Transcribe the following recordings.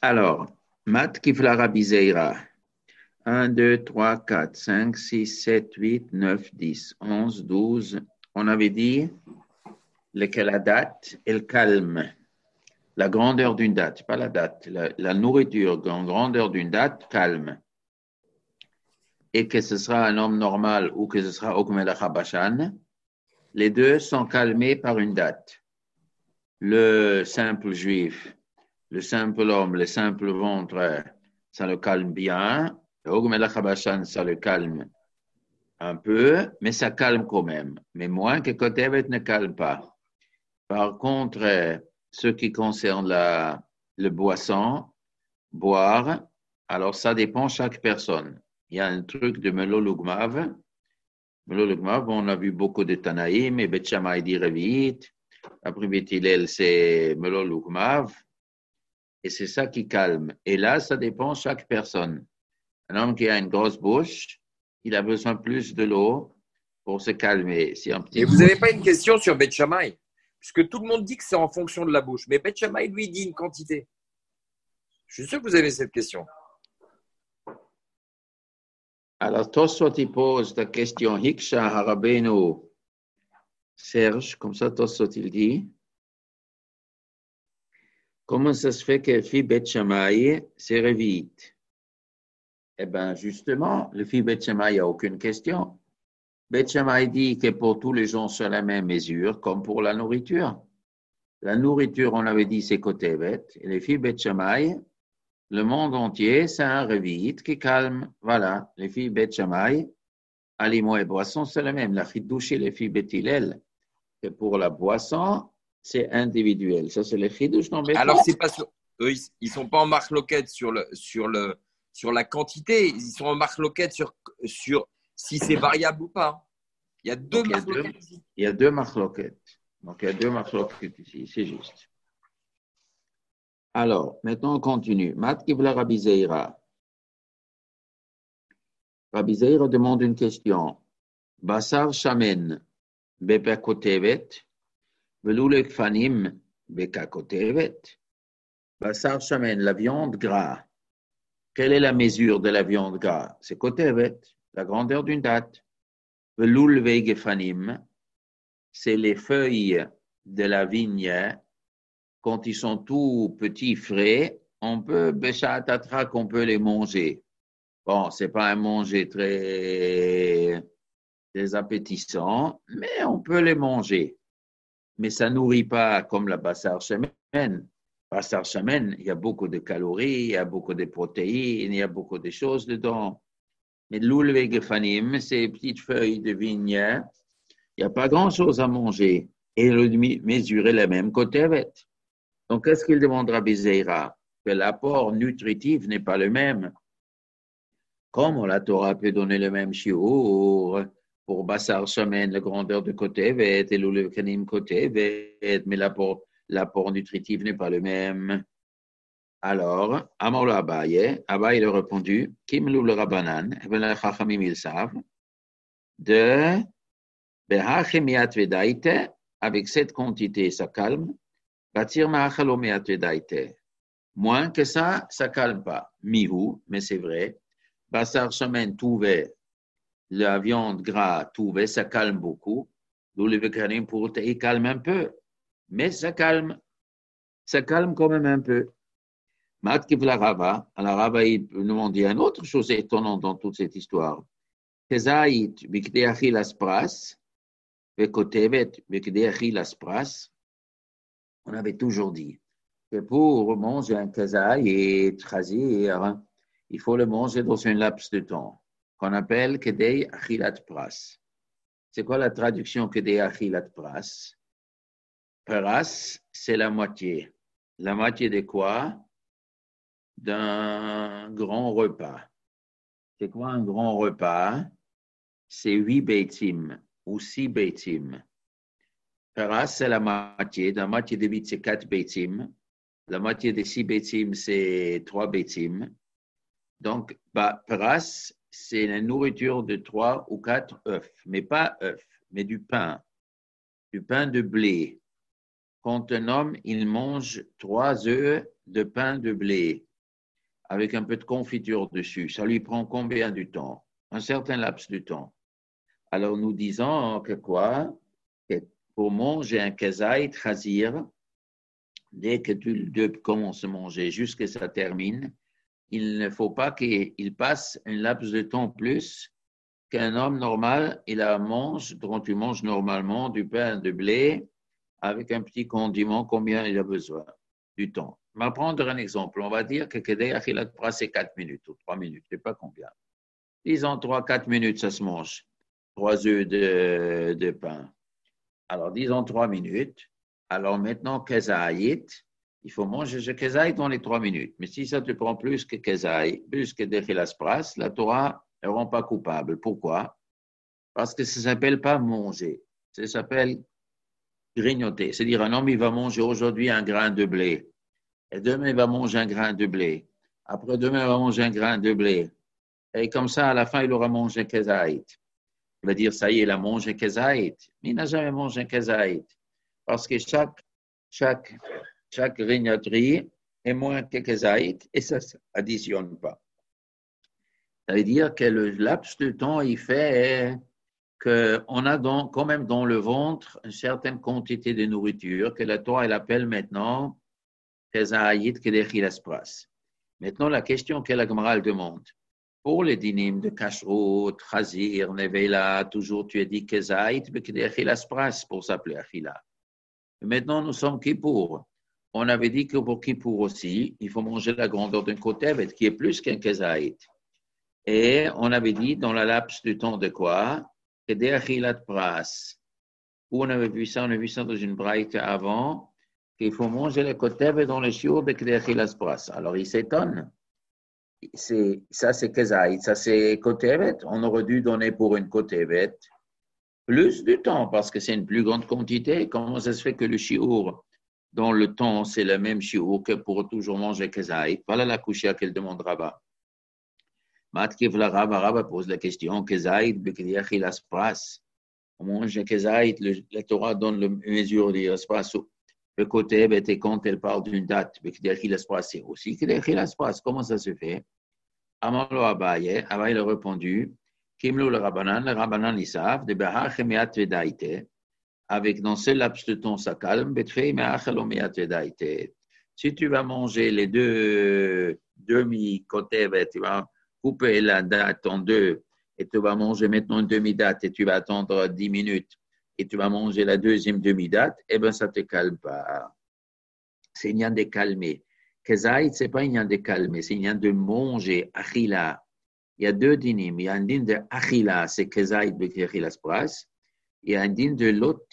Alors, Mat Kifla Rabbi Zeira. 1, 2, 3, 4, 5, 6, 7, 8, 9, 10, 11, 12. On avait dit la date et le calme. La grandeur d'une date, pas la date. La nourriture, en grandeur d'une date, calme. Et que ce sera un homme normal ou que ce sera Okmelach Habashan, les deux sont calmés par une date. Le simple juif, le simple homme, le simple ventre, ça le calme bien. Le Okmelach Habashan, ça le calme un peu, mais ça calme quand même. Mais moins que Kotevet ne calme pas. Par contre, ce qui concerne le boisson, boire, alors ça dépend de chaque personne. Il y a un truc de Melo Lugmav. Melo Lugmav, on a vu beaucoup de Tanaïm et Bet Shammai dit Revit. Après Bet Hillel, c'est Melo Lugmav. Et c'est ça qui calme. Et là, ça dépend de chaque personne. Un homme qui a une grosse bouche, il a besoin plus de l'eau pour se calmer. Si un Et petit vous bouche, n'avez pas une question sur Beth Shammai? Puisque tout le monde dit que c'est en fonction de la bouche. Mais Beth Shammai, lui, dit une quantité. Je suis sûr que vous avez cette question. alors Tosfot il pose la question Hiksha Harabenu Serge, comme ça Tosfot il dit, comment ça se fait que Fi Bet Shammai c'est Revit? Eh bien, justement, le Fi Bet Shammai, il n'y a aucune question. Bet Shammai dit que pour tous les gens, c'est la même mesure, comme pour la nourriture. La nourriture, on avait dit, c'est Kotevet. Et les filles Bet Shammai, le monde entier, c'est un Revit qui calme. Voilà, les filles Bet Shammai, aliments et boissons, c'est le même. La Chidouche et les filles Bet Hillel, que pour la boisson, c'est individuel. Ça, c'est les Chidouche dans Bet Alors, Hillel. c'est pas sur... Eux, ils ne sont pas en marloquette sur la quantité. Ils sont en marloquette sur si c'est variable ou pas. Il y a deux Donc, marloquettes ici. il y a deux marloquettes. Donc, il y a deux marloquettes ici, c'est juste. Alors, maintenant, on continue. Mat Kivla Rabbi Zeira. Rabbi Zeira demande une question. Basar Shamen, Bepa Kotevet, Velule Kfanim, Beka Kotevet. Basar Shamen, la viande gras. Quelle est la mesure de la viande gras? C'est Kotevet, la grandeur d'une date. Velul Vegefanim, c'est les feuilles de la vigne. Quand ils sont tout petits, frais, on peut, Beshat Atrak, on peut les manger. Bon, c'est pas un manger très appétissant, mais on peut les manger. Mais ça nourrit pas comme la bassar shemen. Bassar shemen, il y a beaucoup de calories, il y a beaucoup de protéines, il y a beaucoup de choses dedans. Mais l'oul vegefanim, ces petites feuilles de vigne, il n'y a pas grand-chose à manger. Et le mesurer la même côté avec. Donc, qu'est-ce qu'il demandera à Bézéira? Que l'apport nutritif n'est pas le même. Comme la Torah peut donner le même shiur pour Bassar Shamen, la grandeur de Kotevet, et le Kanim Kotevet, mais l'apport nutritif n'est pas le même. Alors, Amor Abaye, Abaye a répondu, Kim le Rabbanan, les Chachamim ils savent, de Behachemiat Vedaite, avec cette quantité, ça calme, Batir Mahachalomiat Vedaite. Moins que ça calme pas. Mihu, mais c'est vrai. Bassar Shamen, Touvé, la viande gras, Touvé, ça calme beaucoup. L'oulevekarim pour il calme un peu. Mais ça calme quand même un peu. Mat Kivla Rava, alors Rava, il nous dit une autre chose étonnante dans toute cette histoire. Kezaït, Bikdeachi Laspras, Vekotevet, Bikdeachi Laspras, on avait toujours dit que pour manger un kezaït, chazir, il faut le manger dans un laps de temps qu'on appelle Kedei Achilat Pras. C'est quoi la traduction Kedei Achilat Pras? Pras, c'est la moitié. La moitié de quoi? D'un grand repas. C'est quoi un grand repas? C'est 8 beitim ou 6 beitim. Pras, c'est la moitié. La moitié de 8, c'est 4 beitim. La moitié de 6 beitim, c'est 3 beitim. Donc, pras, c'est la nourriture de 3 ou 4 œufs, mais pas œufs, mais du pain de blé. Quand un homme, il mange 3 œufs de pain de blé, avec un peu de confiture dessus, ça lui prend combien de temps? Un certain laps de temps. Alors, nous disons que quoi? Que pour manger un kezaït chazir, dès que tu commences à manger jusqu'à ce que ça termine, il ne faut pas qu'il passe un laps de temps plus qu'un homme normal. Dont tu manges normalement du pain de blé avec un petit condiment, combien il a besoin du temps. On va prendre un exemple. On va dire que Kedei Achilat Pras, c'est 4 minutes ou 3 minutes, je ne sais pas combien. Disons 3-4 minutes, ça se mange. 3 œufs de pain. Alors, disons 3 minutes. Alors, maintenant, Kezaït, il faut manger ce Kezaït dans les 3 minutes. Mais si ça te prend plus que Kezaït, plus que Dechilas Pras, la Torah ne rend pas coupable. Pourquoi? Parce que ça ne s'appelle pas manger. Ça s'appelle grignoter. C'est-à-dire, un homme, il va manger aujourd'hui un grain de blé. Et demain, il va manger un grain de blé. Après-demain, il va manger un grain de blé. Et comme ça, à la fin, il aura mangé un kezaït. Il va dire, ça y est, il a mangé un kezaït. Mais il n'a jamais mangé un kezaït. Parce que chaque grignoterie est moins que kezaït et ça ne s'additionne pas. Ça veut dire que le laps de temps, il fait qu'on a quand même dans le ventre une certaine quantité de nourriture que la Torah, elle appelle maintenant kezaït kedechilas pras. Maintenant, la question que la Gemara demande, pour les dynimes de kashrut, chazir, nevela, toujours tu as dit kezaït, mais kedechilas pras pour s'appeler achila. Maintenant, nous sommes Kippour. On avait dit que pour Kippour aussi, il faut manger la grandeur d'un kotevet, qui est plus qu'un kezaït. Et on avait dit, dans la laps du temps de quoi? Kedechilat pras. Où on avait vu ça? On a vu ça dans une braïte avant, qu'il faut manger le kotevet dans le shiur de kedechilat pras. Alors, il s'étonne. Ça, c'est kezaït. Ça, c'est kotevet. On aurait dû donner pour une kotevet plus de temps parce que c'est une plus grande quantité. Comment ça se fait que le shiur, dans le temps, c'est le même shiur que pour toujours manger kezaït? Voilà la kushia qu'elle demande Rabba. Matkiv la Rabba pose la question kezaït b'kedechilas pras. On mange kezaït, la Torah donne la mesure de l'espace. Le kotevet et quand elle parle d'une date, b'kedechilas pras, c'est aussi kedechilas pras. Comment ça se fait? Amalo Abaye a répondu, Kimlo le Rabbanan ils savent, de Behach meat vedaite, avec dans ce laps de temps ça calme, Betrei meachalo meat vedaite. Si tu vas manger les deux demi-kotevet, tu vas couper la date en deux, et tu vas manger maintenant une demi-date, et tu vas attendre 10 minutes, et tu vas manger la deuxième demi-date, eh bien ça ne te calme pas. C'est rien de calmer. Kezaït, ce n'est pas un de calmer, c'est un de manger, achila. Il y a deux dynimes. Il y a un dîne de achila, c'est kezaït b'kechilas pras. Il y a un dîne de l'autre,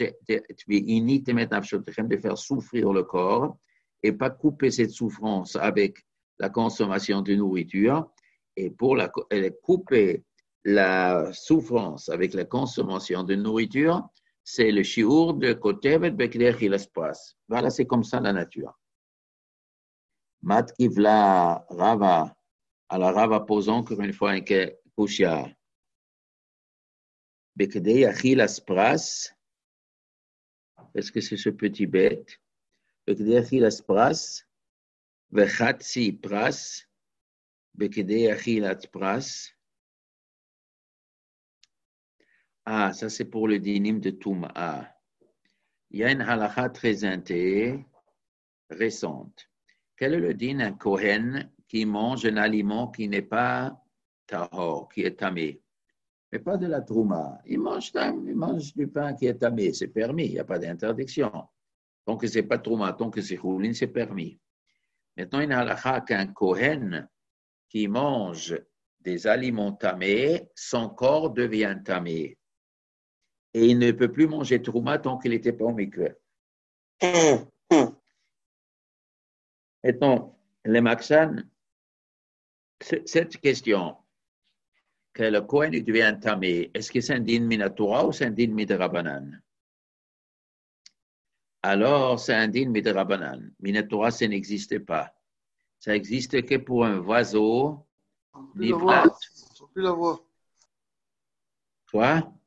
de faire souffrir le corps et pas couper cette souffrance avec la consommation de nourriture. Et pour couper la souffrance avec la consommation de nourriture, c'est le shiur de kotevet b'kechilas pras. Voilà, c'est comme ça la nature. Matkivla Rava. Alors Rava pose encore une fois un kushia. Bekedei achilas pras. Est-ce que c'est ce petit bête? Bekedei achilas pras. Vechatsi pras. Bekedei achilat pras. Ah, ça c'est pour le dinim de Touma. Il y a une halakha très récente. Quel est le din d'un Kohen qui mange un aliment qui n'est pas tahor, qui est tamé? Mais pas de la trouma. Il mange du pain qui est tamé, c'est permis, il n'y a pas d'interdiction. Tant que ce n'est pas trouma, tant que c'est choulin, c'est permis. Maintenant, il y a halakha qu'un Kohen qui mange des aliments tamés, son corps devient tamé. Et il ne peut plus manger trouma tant qu'il n'était pas au mikveh. Maintenant, les Maxan, cette question, que le Kohen devient tamé, est-ce que c'est un din minatora ou c'est un din midrabanan? Alors, c'est un din midrabanan. Minatora, ça n'existe pas. Ça n'existe que pour un oiseau niflat. Plus la voix. Quoi?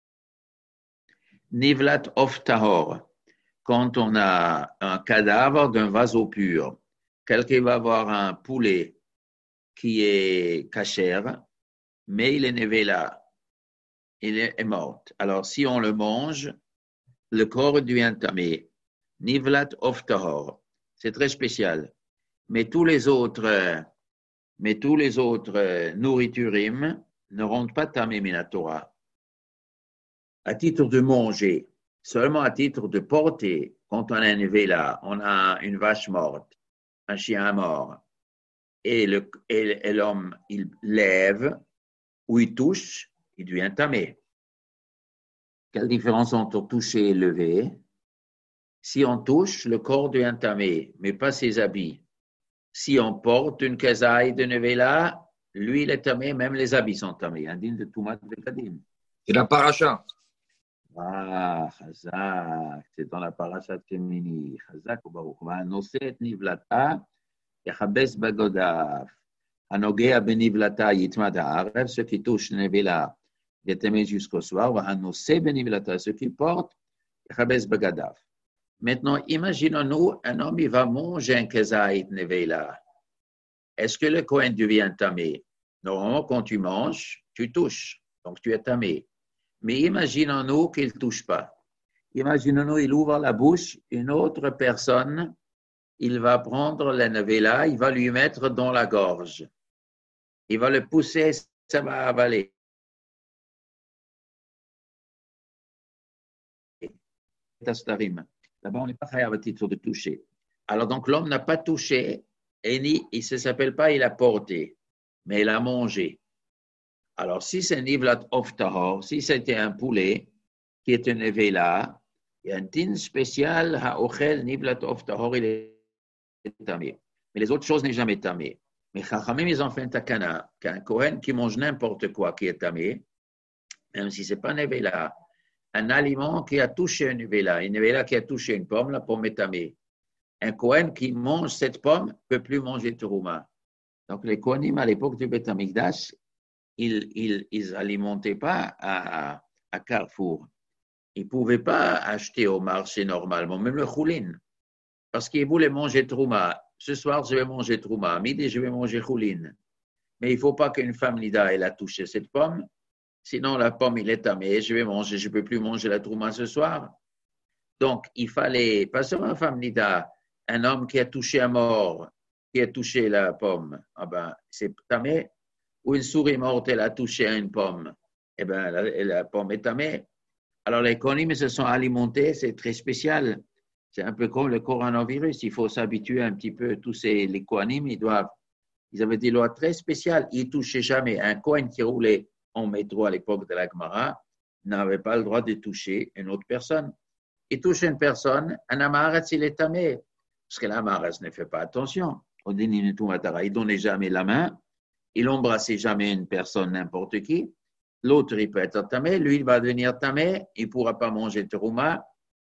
Nivlat of tahor. Quand on a un cadavre d'un oiseau pur, quelqu'un va avoir un poulet qui est cachère, mais il est nevela, il est mort. Alors, si on le mange, le corps devient tamé. Nivlat of tahor. C'est très spécial. Mais tous les autres nourriturim ne rendent pas tamé minatora. À titre de manger, seulement à titre de porter, quand on a une vela, on a une vache morte, un chien mort, et l'homme, il lève ou il touche, il devient tamé. Quelle différence entre toucher et lever? Si on touche, le corps devient tamé, mais pas ses habits. Si on porte une kezaï de nevela, lui, il est tamé, même les habits sont tamés. Indigne de Toumat Bekadim. C'est la paracha. Ah, Chazak, c'est dans la paracha de Shemini. Chazak ou Baruch. Va'anoset nivlata, yachabes bagodav. Hanogea benivlata yitmad ha'arev, ceux qui touchent nevela, est aimé jusqu'au soir. Va'anoset benivlata, ceux qui portent, yachabes bagadav. Maintenant, imaginons-nous, un homme, il va manger un kezaït nevela. Est-ce que le Kohen devient tamé? Normalement, quand tu manges, tu touches, donc tu es tamé. Mais imaginons-nous qu'il ne touche pas. Imaginons-nous, il ouvre la bouche, une autre personne, il va prendre la nevela, il va lui mettre dans la gorge. Il va le pousser, ça va avaler. Là-bas, on n'est pas à titre de toucher. Alors, donc, l'homme n'a pas touché, et il ne s'appelle pas, il a porté, mais il a mangé. Alors, si c'est nivlat of tahor, si c'était un poulet qui est un nevela, il y a un din spécial, ha'ochel nivlat of tahor, il est tamé. Mais les autres choses n'est jamais tamé. Mais Chachamim, ils ont fait un takana, qu'un Kohen qui mange n'importe quoi qui est tamé, même si ce n'est pas nevela, un aliment qui a touché une nevela qui a touché une pomme, la pomme est tamée. Un Kohen qui mange cette pomme ne peut plus manger terouma. Donc, les Kohanim, à l'époque du Beth Amikdash, ils alimentaient pas à Carrefour. Ils ne pouvaient pas acheter au marché normalement, même le choulin, parce qu'ils voulaient manger trouma. Ce soir, je vais manger trouma. À midi, je vais manger choulin. Mais il ne faut pas qu'une femme nida elle a touché cette pomme, sinon la pomme, il est tamée. Je ne peux plus manger la trouma ce soir. Donc, il fallait, pas seulement une femme nida, un homme qui a touché à mort, qui a touché la pomme, ah ben, c'est tamé. Ou une souris morte, elle a touché à une pomme, eh bien, la pomme est tamée. Alors, les Kohanim se sont alimentés, c'est très spécial. C'est un peu comme le coronavirus. Il faut s'habituer un petit peu. Tous les Kohanim, ils avaient des lois très spéciales. Ils ne touchaient jamais. Un Kohen qui roulait en métro à l'époque de la Gemara n'avait pas le droit de toucher une autre personne. Il touche une personne, un amaretz, il est tamé. Parce que l'amaretz ne fait pas attention. Il ne donnait jamais la main. Il n'embrassait jamais une personne, n'importe qui. L'autre, il peut être tamé. Lui, il va devenir tamé. Il ne pourra pas manger terouma.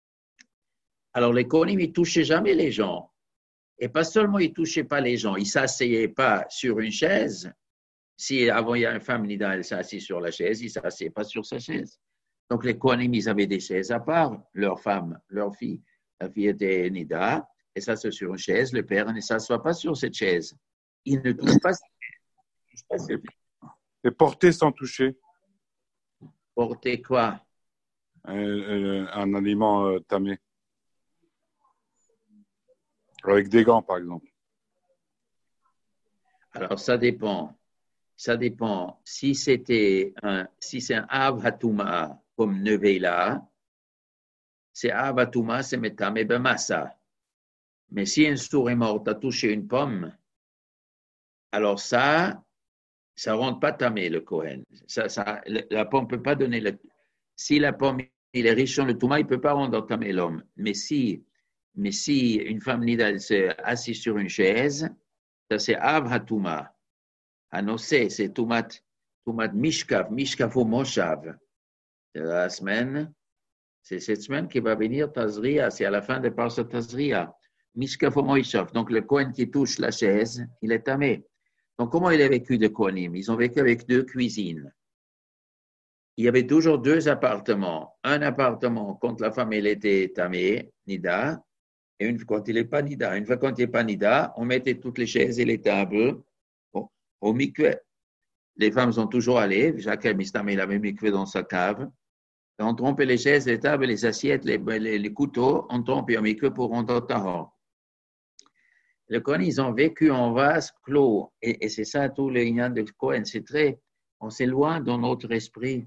Alors, les Kohanim, ils ne touchaient jamais les gens. Et pas seulement ils ne touchaient pas les gens, ils ne s'asseyaient pas sur une chaise. Si avant, il y a une femme nida, elle s'est assise sur la chaise, ils ne s'asseyaient pas sur sa chaise. Donc, les Kohanim, ils avaient des chaises à part. Leur femme, leur fille, la fille était nida, et ça, c'est sur une chaise. Le père ne s'assoit pas sur cette chaise. Il ne touche pas. Et porter sans toucher. Porter quoi? Un aliment tamé. Avec des gants, par exemple. Alors, ça dépend. Ça dépend. Si c'est un Av Hatuma comme Nevela, c'est Av Hatuma, c'est Metame Bemassa. Mais si une souris morte a touché une pomme, alors ça ne rentre pas tamé le Kohen. La pomme ne peut pas donner le. Si la pomme il est riche en le Touma, il ne peut pas rendre tamé l'homme. Mais si une femme nida s'est assise sur une chaise, ça c'est Av Hatuma. Hanosé, c'est Tumat Mishkaf ou Moshav. C'est la semaine, c'est cette semaine qui va venir Tazria, c'est à la fin de Parsa Tazria. Mishkaf ou Moshav. Donc le Kohen qui touche la chaise, il est tamé. Donc comment il a vécu de Kohanim? Ils ont vécu avec 2 cuisines. Il y avait toujours 2 appartements. Un appartement quand la femme elle était tamée, nida, et une fois quand il n'est pas nida. Une fois quand il n'est pas nida, on mettait toutes les chaises et les tables. Bon. au mikveh. Les femmes sont toujours allées, chacun il avait un mikveh dans sa cave. On trompait les chaises, les tables, les assiettes, les couteaux, on trompait au mikveh pour rendre au tahor. Les Kohen, ils ont vécu en vase clos. Et c'est ça tout le lien de Kohen. C'est très, on s'éloigne dans notre esprit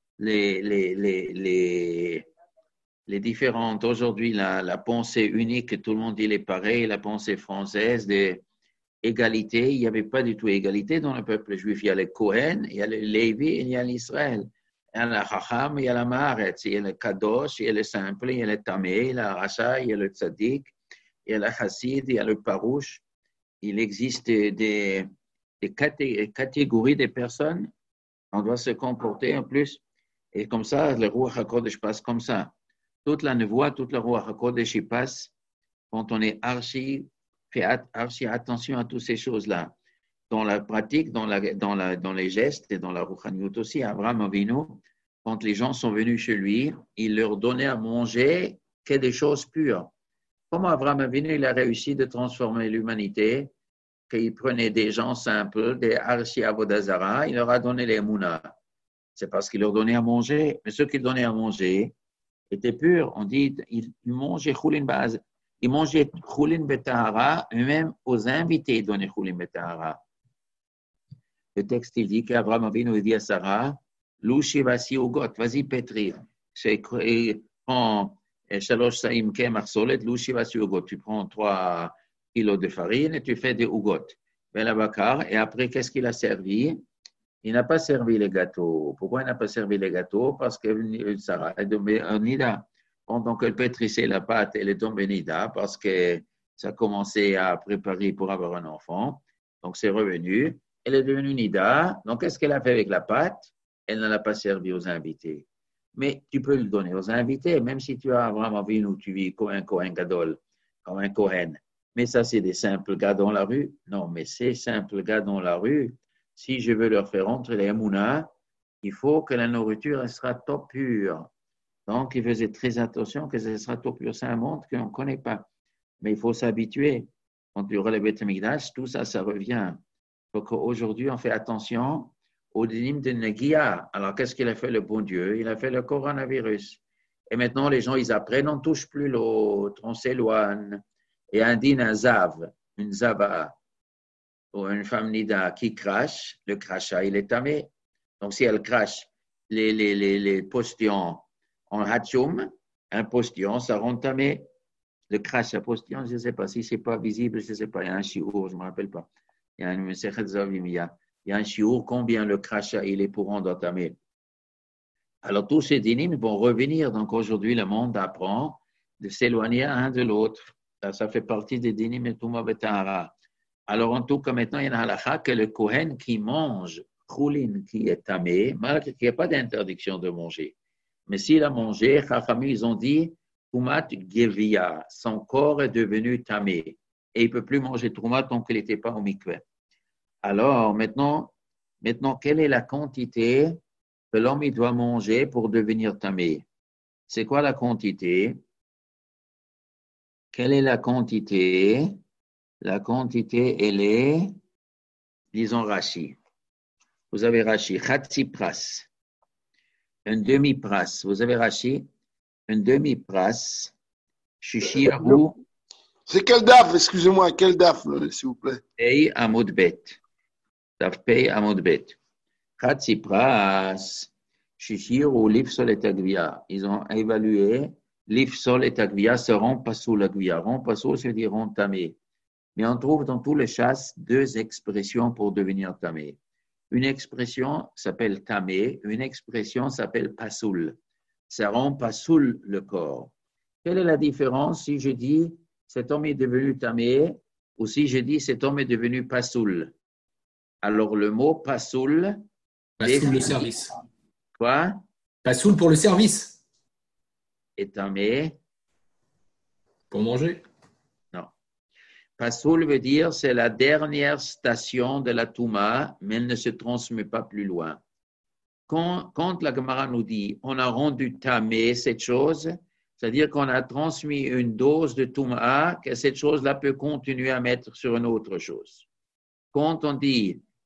les différentes. Aujourd'hui, la pensée unique, tout le monde il est pareil, la pensée française d'égalité. Il n'y avait pas du tout égalité dans le peuple juif. Il y a les Kohen, il y a les Lévi, et il y a l'Israël. Il y a la Chacham, il y a la Maaretz, il y a le Kadosh, il y a le Simple, il y a le Tamé, il y a le Racha, il y a le Tzadik, il y a le Chassid, il y a le Parouche. Il existe des catégories de personnes. On doit se comporter en plus. Et comme ça, le Ruach HaKodesh passe comme ça. Toute la nevoie, toute le Ruach HaKodesh, il passe quand on est fait archi attention à toutes ces choses-là. Dans la pratique, dans les gestes et dans la Rouchaniout aussi, Abraham Avinu, quand les gens sont venus chez lui, il leur donnait à manger que des choses pures. Comment Abraham Avinu, il a réussi de transformer l'humanité, qu'il prenait des gens simples, des archi avodazara, il leur a donné les mounas. C'est parce qu'il leur donnait à manger. Mais ceux qu'il donnait à manger étaient purs. On dit, ils mangeaient choulin baz. Ils mangeaient choulin betahara, même aux invités, ils donnaient choulin betahara. Le texte, il dit qu'Abraham Avinu dit à Sarah, Louchi vasi ugot, vas-y pétrir. Prends shalosh saim kemach solet, louchi vasi ugot. Tu prends 3 kilos de farine et tu fais des ugot. Ben la bakar, et après, qu'est-ce qu'il a servi? Il n'a pas servi les gâteaux. Pourquoi il n'a pas servi les gâteaux? Parce que Sarah est tombée en nida. Pendant qu'elle pétrissait la pâte, elle est tombée nida parce que ça commençait à préparer pour avoir un enfant. Donc, c'est revenu. Elle est devenue nida. Donc, qu'est-ce qu'elle a fait avec la pâte? Elle ne l'a pas servi aux invités. Mais tu peux le donner aux invités, même si tu as vraiment vu où tu vis comme un Kohen Gadol, comme un Kohen. Mais ça, c'est des simples gars dans la rue. Non, mais ces simples gars dans la rue, si je veux leur faire entrer les Emouna, il faut que la nourriture sera top pure. Donc, il faisait très attention que ce sera top pur. C'est un monde qu'on ne connaît pas. Mais il faut s'habituer. Quand il y aura le Beth Amikdash, tout ça, ça revient. Donc, aujourd'hui, on fait attention au dinim de Negia. Alors, qu'est-ce qu'il a fait le bon Dieu? Il a fait le coronavirus. Et maintenant, les gens, ils apprennent, on ne touche plus l'autre, on s'éloigne. Et un din, un zav, une zaba, ou une femme nida qui crache, le crachat, il est tamé. Donc, si elle crache les postillons en hatchoum, un postillon, ça rend tamé. Le crachat postillon, je ne sais pas si ce n'est pas visible, je ne sais pas, il y a un chiour, je ne me rappelle pas. Il y a un chiour, combien le crachat il est pour rendre tamé. Alors, tous ces dinim vont revenir. Donc, aujourd'hui, le monde apprend de s'éloigner un de l'autre. Ça fait partie des dinim et Touma Betahara. Alors, en tout cas, maintenant, il y a un halakha que le Kohen qui mange choulin qui est tamé, malgré qu'il n'y a pas d'interdiction de manger. Mais s'il a mangé, Chachamim, ils ont dit, Toumat Gevia, son corps est devenu tamé. Et il ne peut plus manger Toumat tant qu'il n'était pas au mikveh. Alors, maintenant, quelle est la quantité que l'homme il doit manger pour devenir tamé? C'est quoi la quantité? Quelle est la quantité? La quantité, elle est, disons, Rashi. Vous avez Rashi, Chatsi Pras, un demi-pras. Vous avez Rashi, un demi-pras, Shishiahu. C'est quel daf, excusez-moi, quel daf, s'il vous plaît? Pei Amodbet. Daf Pei Amodbet. Chatsi Pras, Shishiahu, Lifsol et Agvia. Ils ont évalué, Lifsol et Agvia seront pas sous l'Agvia. Rond pas sous, c'est dire rond tamé. Mais on trouve dans tous les chasses 2 expressions pour devenir tamé. Une expression s'appelle tamé, une expression s'appelle pasoul. Ça rend pasoul le corps. Quelle est la différence si je dis cet homme est devenu tamé ou si je dis cet homme est devenu pasoul? Alors le mot pasoul. Pasoul le service. Quoi? Pasoul pour le service. Et tamé? Pour manger. Pasoul veut dire c'est la dernière station de la Touma, mais elle ne se transmet pas plus loin. Quand la Gemara nous dit on a rendu tamé cette chose, c'est-à-dire qu'on a transmis une dose de Touma, que cette chose-là peut continuer à mettre sur une autre chose. Quand on dit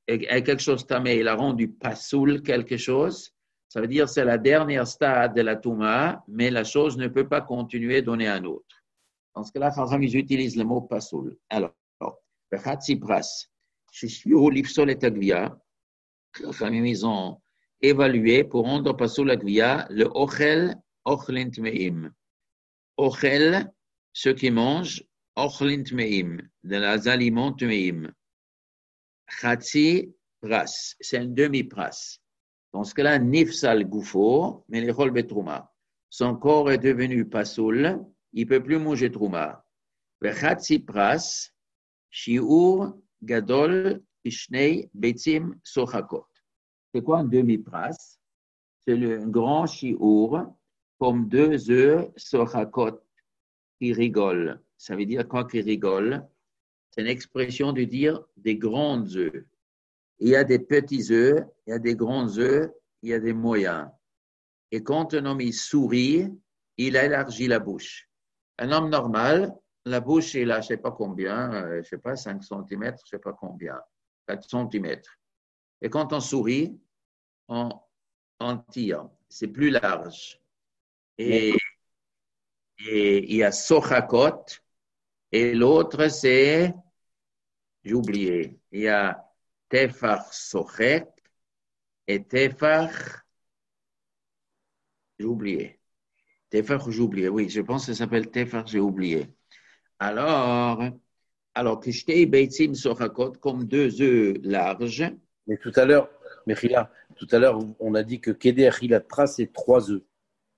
et quelque chose tamé, il a rendu pasoul quelque chose, ça veut dire c'est la dernière stade de la touma, mais la chose ne peut pas continuer à donner un autre. Dans ce cas-là, ils utilisent le mot pasoul. Alors, Bechatzipras, Shishio Lipsol et Agvia, ils ont évalué pour rendre pasoul Agvia le Ochel, Ochlint Meim. Ochel, ceux qui mangent, Ochlint Meim, de les aliments Meim. Chatzi Pras, c'est un demi-pras. Dans ce cas-là, Nifsal Goufo, mais les Chol Betrouma. Son corps est devenu pasoul, il ne peut plus manger Trouma. Chatzi Pras, Shiur Gadol Ishnei Betzim Sochakot. C'est quoi un demi-pras? C'est un grand shiur comme 2 œufs sochakot qui rigolent. Ça veut dire quoi qui rigole? C'est une expression de dire des grands œufs. Il y a des petits œufs, il y a des grands œufs, il y a des moyens. Et quand un homme il sourit, il élargit la bouche. Un homme normal, la bouche, il a, je ne sais pas combien, je ne sais pas, 5 cm, je ne sais pas combien, 4 cm. Et quand on sourit, on tire. C'est plus large. Et il y a Sochakot, et l'autre, c'est, j'ai oublié, il y a Tefach Sochek et Tefach, j'ai oublié. Tefach, j'ai oublié, oui, je pense que ça s'appelle Tefach, j'ai oublié. Alors, Kishtei Beitzim Sochakot, comme 2 œufs larges. Mais tout à l'heure, Mechila, on a dit que Keder Hilat Pras, c'est 3 œufs.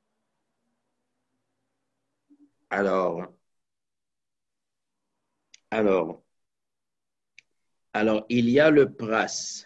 Alors, il y a le pras.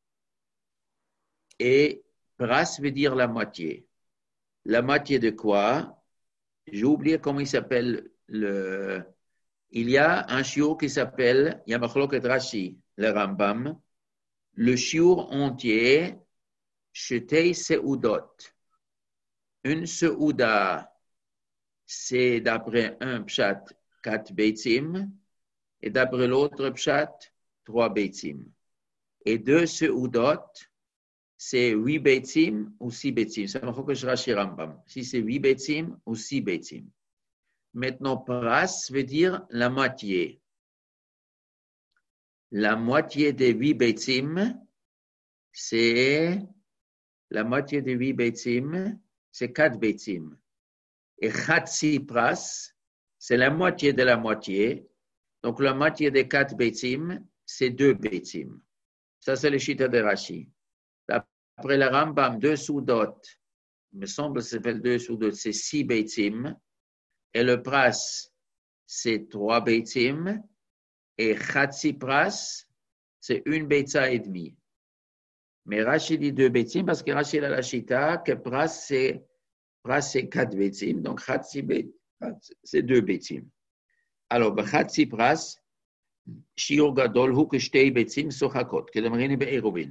Et pras veut dire la moitié. La moitié de quoi? J'ai oublié comment il s'appelle. Il y a un shiur qui s'appelle, il y a Machloket Rashi, le Rambam, le shiur entier, Shetei Seudot. Une Seuda, c'est d'après un pshat 4 beitzim, et d'après l'autre pshat 3 beitzim. Et 2 Seudot, c'est 8 beitzim ou 6 beitzim. Ça me faut que je rache Rambam. Si c'est 8 beitzim ou 6 beitzim. Maintenant, pras veut dire la moitié. La moitié des 8 beitzim, c'est la moitié des 8 beitzim, c'est 4 beitzim. Et chatzi pras, c'est la moitié de la moitié. Donc, la moitié des 4 beitzim, c'est 2 beitzim. Ça, c'est le Shita de Rashi. Après le Rambam, 2 soudot, il me semble que ça s'appelle 2 soudot, c'est 6 beitzim. Et le pras, c'est 3 beitzim. Et chatzi pras, c'est 1 beitza et demi. Mais Rashi dit 2 beitzim parce que Rashi a la Shita que pras, c'est 4 beitzim. Donc, chatzi beitzim, c'est 2 beitzim. Alors, chatzi pras, shiur gadol hu kishtei beitzim sochakot, kedamrini be'erubin.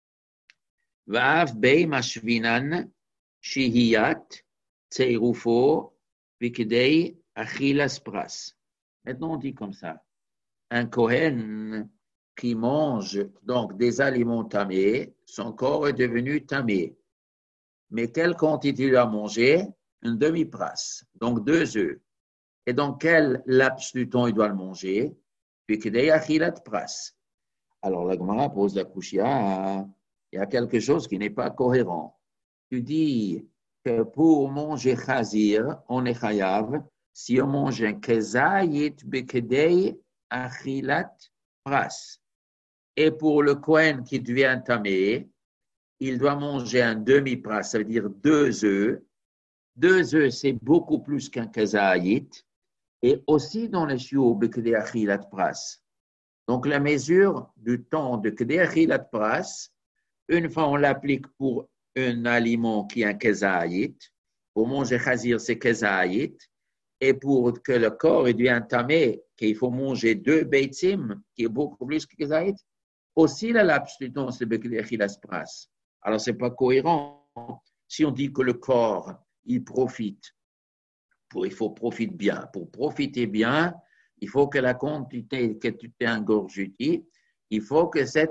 Va'av bei mashvinan shihiyat tseirufo vikidei achilas pras. Maintenant, on dit comme ça. Un Kohen qui mange donc des aliments tamés, son corps est devenu tamé. Mais quelle quantité il doit manger? Une demi-pras, donc 2 œufs. Et dans quel laps du temps il doit le manger? Vikidei achilat pras. Alors la Gemara pose la kushia. Il y a quelque chose qui n'est pas cohérent. Tu dis que pour manger chazir, on est chayav, si on mange un kezayit bekedei achilat pras. Et pour le Kohen qui devient tamé, il doit manger un demi-pras, ça veut dire 2 œufs. 2 œufs, c'est beaucoup plus qu'un kezayit. Et aussi dans les shiur bekedei achilat pras. Donc la mesure du temps de kedei achilat pras, une fois on l'applique pour un aliment qui est un kezayit, pour manger chazir c'est kezayit, et pour que le corps devienne tamé, qu'il faut manger 2 beitzim, qui est beaucoup plus que kezayit, aussi la laps du temps c'est bekedei achilat pras. Alors c'est pas cohérent. Si on dit que le corps, il profite, il faut profiter bien. Pour profiter bien, il faut que la quantité que tu t'engorges, il faut que cette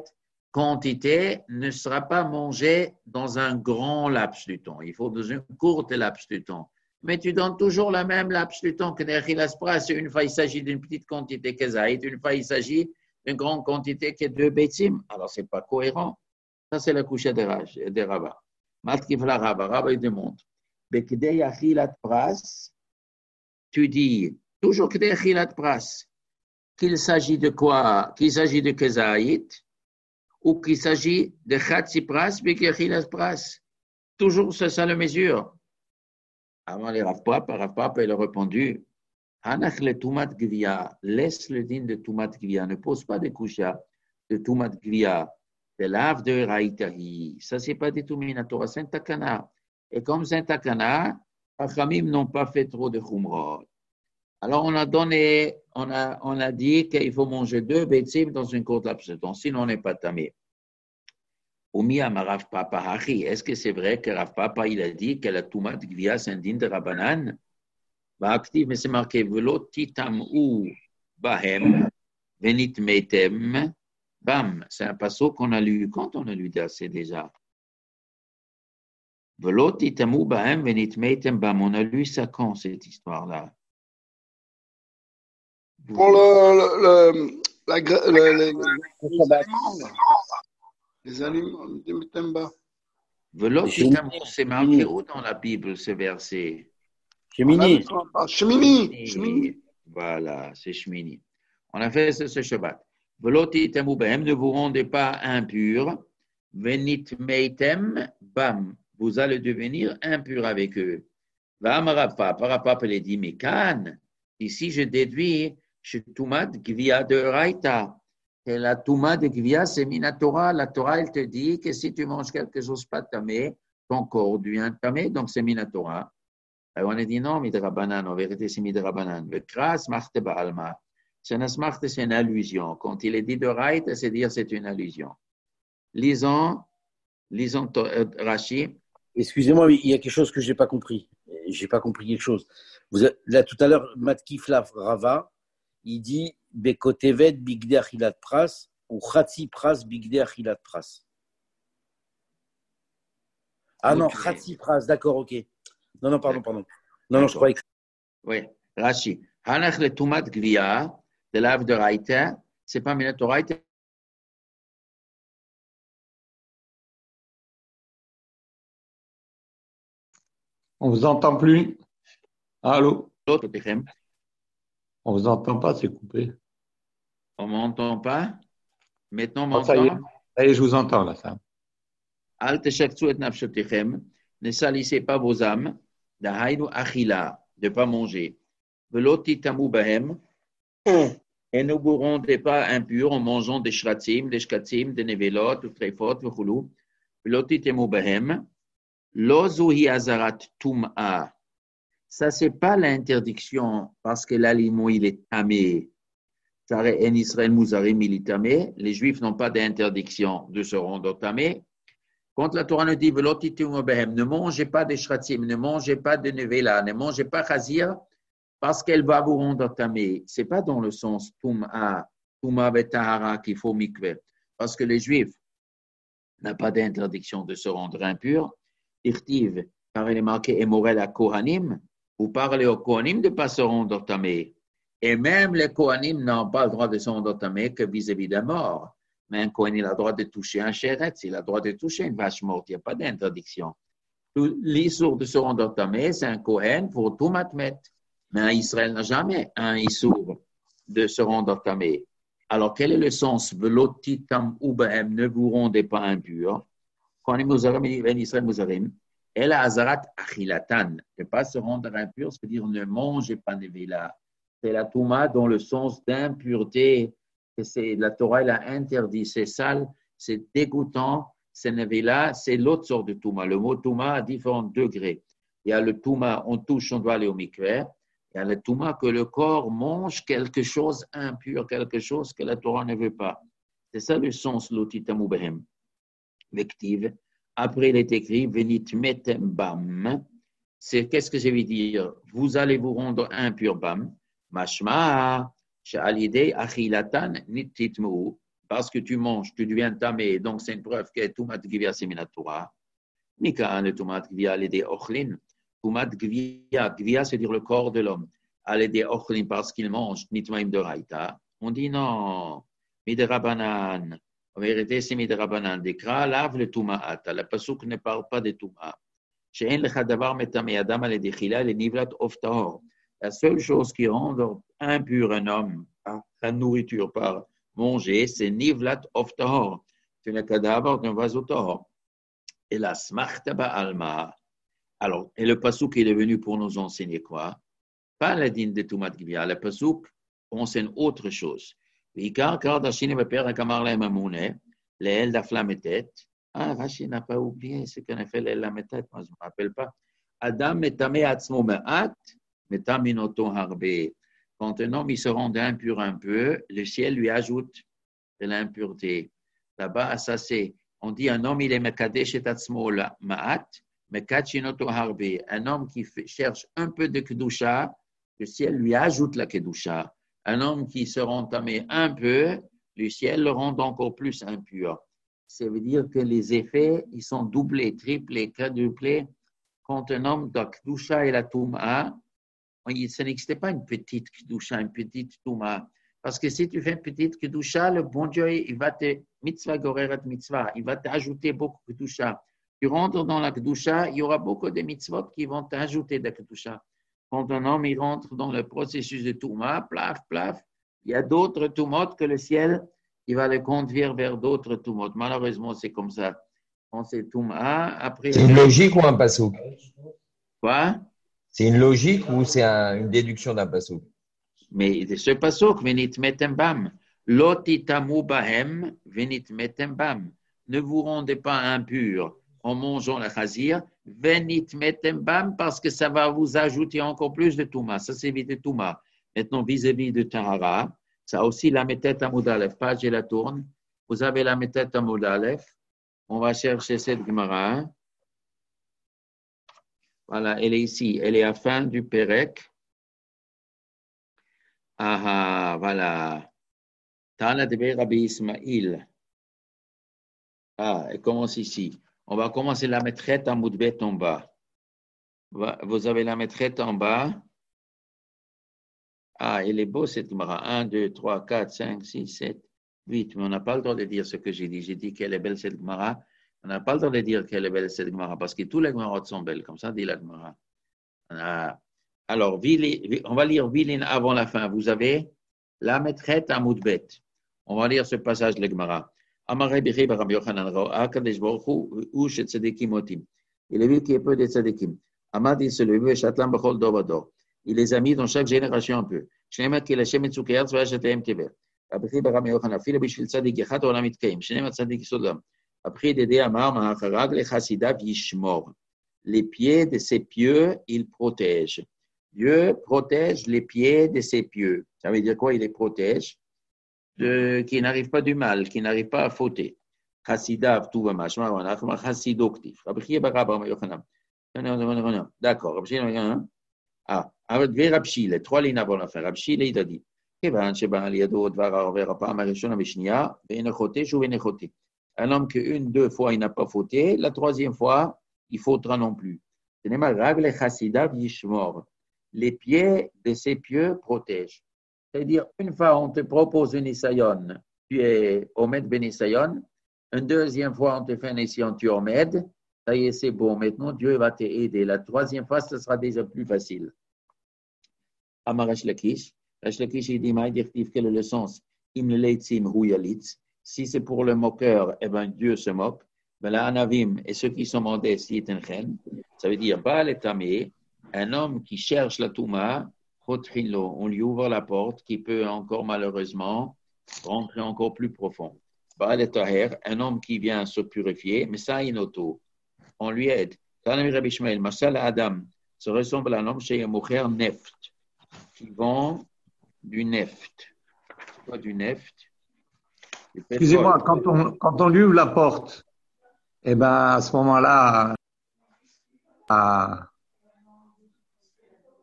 quantité ne sera pas mangée dans un grand laps du temps. Il faut dans une courte laps du temps. Mais tu donnes toujours la même laps du temps que Nechilas Pras. Une fois, il s'agit d'une petite quantité Kezaït, une fois, il s'agit d'une grande quantité qui est 2 Betzim. Alors, ce n'est pas cohérent. Ça, c'est la couche des rabbins. Matkif la Rabba, il demande. Bekdei Achilat Pras, tu dis, toujours Kedei Achilat Pras, qu'il s'agit de quoi? Qu'il s'agit de Kezaït ou qu'il s'agit de Chatzi Pras, Bekdei Achilat Pras. Toujours, c'est ça la mesure. Avant les Rav Papa, il a répondu, Hanach le Tumat Gvia, laisse le din de Tumat Gvia, ne pose pas de kusha de Tumat Gvia, de l'ave de Raïtahi. Ça, c'est pas du tout Minatora, c'est un takana. Et comme c'est un takana, Achamim n'ont pas fait trop de Khumrod. Alors, on a dit qu'il faut manger 2 betzim dans une courte laps de temps, sinon on n'est pas tamé. Oumiyam Rav Papa Hachi, est-ce que c'est vrai que Rav Papa il a dit que la Tumat Gvia c'est un din de Rabbanan? Bah, actif, mais c'est marqué Velo titam ou bahem venit metem bam. C'est un passage qu'on a lu. Quand on a lu assez déjà? Velo titam ou bahem venit metem bam. On a lu ça quand cette histoire-là? Pour les aliments de Temba. Velo titam ou, c'est marqué où dans la Bible ce verset? Shemini. Shemini. Voilà, c'est Shemini. On a fait ce Shabbat. Velo titam ou bahem, ne vous rendez pas impurs. Venit metem bam. Vous allez devenir impurs avec eux. Va'amarafa, Parapapa les dit, mais kan, ici je déduis, chez Tumat Gvia de Raïta. Et la Touma de Gvia, c'est Minatora. La Torah, elle te dit que si tu manges quelque chose pas tamé, ton corps devient tamé, donc c'est Minatora. Alors on a dit non, Midrabanan, en vérité c'est Midrabanan. Le Kras Marte Baalma. C'est une allusion. Quand il est dit de Raïta, c'est dire c'est une allusion. Lisons Rashi. Excusez-moi, mais il y a quelque chose que je n'ai pas compris. Je n'ai pas compris quelque chose. Là, tout à l'heure, Matkif Rava, il dit Bekotevet Bigdei Achilat Pras ou Chatzi Pras Bigdei Achilat Pras. Ah non, Chatzi Pras, d'accord, ok. Non, pardon. Non, je croyais que. Oui, Rashi. Hanach le Tumat Gvia, de l'ave de Raïta, c'est pas Minatora. On vous entend plus. Allô? On vous entend pas, c'est coupé. On m'entend pas? Maintenant, on m'entend? Ça y est, je vous entends là, ça. Al teshaktu et nafshotichem, ne salissez pas vos âmes, dahainu achila, de pas manger. Veloti tamu bahem, et ne vous rendez pas impurs en mangeant des shratzim, des shkatzim, des nevelot, ou trefot, ou chulu. Veloti tamu bahem, lozuhi azarat tum'a. Ça, c'est pas l'interdiction parce que l'aliment, il est tamé. En Israël, Mouzarim, il est tamé. Les Juifs n'ont pas d'interdiction de se rendre tamé. Quand la Torah nous dit, ne mangez pas de shratzim, ne mangez pas de nevela, ne mangez pas chazir, parce qu'elle va vous rendre tamé. Ce n'est pas dans le sens tum'a betahara qu'il faut mikveh. Parce que les Juifs n'ont pas d'interdiction de se rendre impurs. Irtiv, car il est marqué Emorel à Kohanim, ou parler aux Kohanim de ne pas se rendre tamé. Et même les Kohanim n'ont pas le droit de se rendre tamé que vis-à-vis de la mort. Mais un Kohen, il a le droit de toucher un chéretz, il a le droit de toucher une vache morte, il n'y a pas d'interdiction. L'issour de se rendre tamé, c'est un Kohen pour tout matmet. Mais un Israël n'a jamais un issour de se rendre tamé. Alors, quel est le sens? Velotitam ubahem, ne vous rendez pas impurs. Kohanim Muzarim, Israël Muzarim. Et la Azarat Achilatan, ne pas se rendre impur, c'est dire ne mangez pas de vela. C'est la Touma dans le sens d'impureté. C'est, la Torah elle a interdit, c'est sale, c'est dégoûtant, c'est nevela, c'est l'autre sorte de Touma. Le mot Touma a différents degrés. Il y a le Touma, on touche, on doit aller au mikveh. Il y a le Touma que le corps mange quelque chose impur, quelque chose que la Torah ne veut pas. C'est ça le sens, l'otitam ubehem. Vective. Après, il est écrit, venit metem bam. C'est, qu'est-ce que je veux dire? Vous allez vous rendre impur bam. Mashma, sha'alidei achilatan nititmu parce que tu manges, tu deviens tamé, donc c'est une preuve que Tumat Gvia c'est Minatora. Nika, le Tumat Gvia, les Ochlin. Tumat Gvia, c'est-à-dire le corps de l'homme. Allez Ochlin parce qu'il mange, Nitmaim de Raïta. On dit non, Midrabanan. En vérité, c'est Midrabanan. Dekra, lave le Tumaat. Le Pasuk ne parle pas de Tumaat. La seule chose qui rend impur un homme par la nourriture, par manger, c'est nivlat of tahor. C'est le cadavre d'un oiseau tahor. Et la smarta ba'alma. Alors, et le pasuk il est venu pour nous enseigner quoi? Pas la dîne de Tumat Gvia. Le pasuk enseigne autre chose. Vikar kardashine bepera kamar la mamoune, l'el da flametet. Ah, Rashi n'a pas oublié ce qu'on a fait l'el la metet. Moi, je ne me rappelle pas. Adam metame atzmo me'at, metaminoto harbe. Quand un homme il se rend impur un peu, le ciel lui ajoute de l'impureté. Là-bas, ça c'est, on dit un homme il est mekadesh et atzmo ma'at, mekachinoto harbe. Un homme qui cherche un peu de kedusha, le ciel lui ajoute la kedusha. Un homme qui se rend tamé un peu, le ciel le rend encore plus impur. Ça veut dire que les effets, ils sont doublés, triplés, quadruplés. Quand un homme dans Kedusha et la Touma, ce n'existait pas une petite Kedusha, une petite Touma. Parce que si tu fais une petite Kedusha, le bon Dieu, il va te mitzvah goreret mitzvah, il va t'ajouter beaucoup de Kedusha. Tu rentres dans la Kedusha, il y aura beaucoup de mitzvot qui vont t'ajouter de la Kedusha. Quand un homme il rentre dans le processus de Touma, plaf, plaf, il y a d'autres Toumot que le ciel, il va le conduire vers d'autres Toumot. Malheureusement, c'est comme ça. On sait Touma, après. C'est une logique ou un passouk? Quoi? C'est une logique ou c'est une déduction d'un passouk? Mais ce passouk, venit metem bam. Lotitamu bahem, venit metem bam. Ne vous rendez pas impurs en mangeant la chazir, venit metem bam, parce que ça va vous ajouter encore plus de Touma. Ça, c'est vite de Touma. Maintenant, vis-à-vis de Tahara, ça a aussi la méthode Amud Aleph. Page, je la tourne. Vous avez la méthode Amud Aleph. On va chercher cette Gemara. Voilà, elle est ici. Elle est à la fin du Pérec. Ah, voilà. Tana de Rabbi Ismail. Ah, elle commence ici. On va commencer la maîtrette à Moudbet en bas. Vous avez la maîtrette en bas. Ah, elle est beau cette Gemara. 1, 2, 3, 4, 5, 6, 7, 8. Mais on n'a pas le droit de dire ce que j'ai dit. J'ai dit qu'elle est belle cette Gemara. On n'a pas le droit de dire qu'elle est belle cette Gemara parce que tous les Gemarotes sont belles. Comme ça, dit la Gemara. Alors, on va lire Vilin avant la fin. Vous avez la maîtrette à Moudbet. On va lire ce passage de la Gemara. Amarei Bichi Rabbi Yochanan Ra'a Kadesh Baruch Hu Ush Tzadikim Otim. Il a vu qu'il y a peu de Tzadikim. Amad il se lève et Shatlam Bechol Dor Vador. Il les a mis dans chaque génération un peu. Shnemat Ki Lashem Etzukayat Zvashatem Kever. Rabbi Rabbi Yochanan Fila Bishvil Tzadik Echad Olam Itkaim. Shnemat Tzadik Sodam. Après Dédé Amar Mahacharag Le Chasidav Yishmor. Les pieds de ses pieux, il protège. Dieu protège les pieds de ses pieux. Ça veut dire quoi? Il les protège qui n'arrive pas du mal, qui n'arrive pas à fauter. Chassidav, tout va machma, chassidoktif. D'accord. Ah, avec Rabshi, les trois lignes avant la fin. Rabshi, il a dit un homme qu'une, deux fois, il n'a pas fauté, la troisième fois, il faudra non plus. Les pieds de ses pieux protègent. C'est-à-dire, une fois, on te propose une Isayon, tu es Omed Ben Isayon. Une deuxième fois, on te fait un Isayon, tu es Omed. Ça y est, c'est bon. Maintenant, Dieu va t'aider. La troisième fois, ce sera déjà plus facile. Amarash Lakish. Rash Lakish, il dit, quel est le sens? Im leitzim hu yalitz. Si c'est pour le moqueur, eh bien, Dieu se moque. Ben là, Anavim, et ceux qui sont modestes, ça veut dire, Baal et Tamé, un homme qui cherche la Touma, on lui ouvre la porte qui peut encore malheureusement rentrer encore plus profond. Baal et Taher, un homme qui vient se purifier, mais ça, il auto. On lui aide. Tanami Rabbi Ishmael, Mashal Adam, se ressemble à un homme chez Mocher Neft, qui vend du neft. C'est quoi du neft? Excusez-moi, quand on lui ouvre la porte, eh ben, à ce moment-là,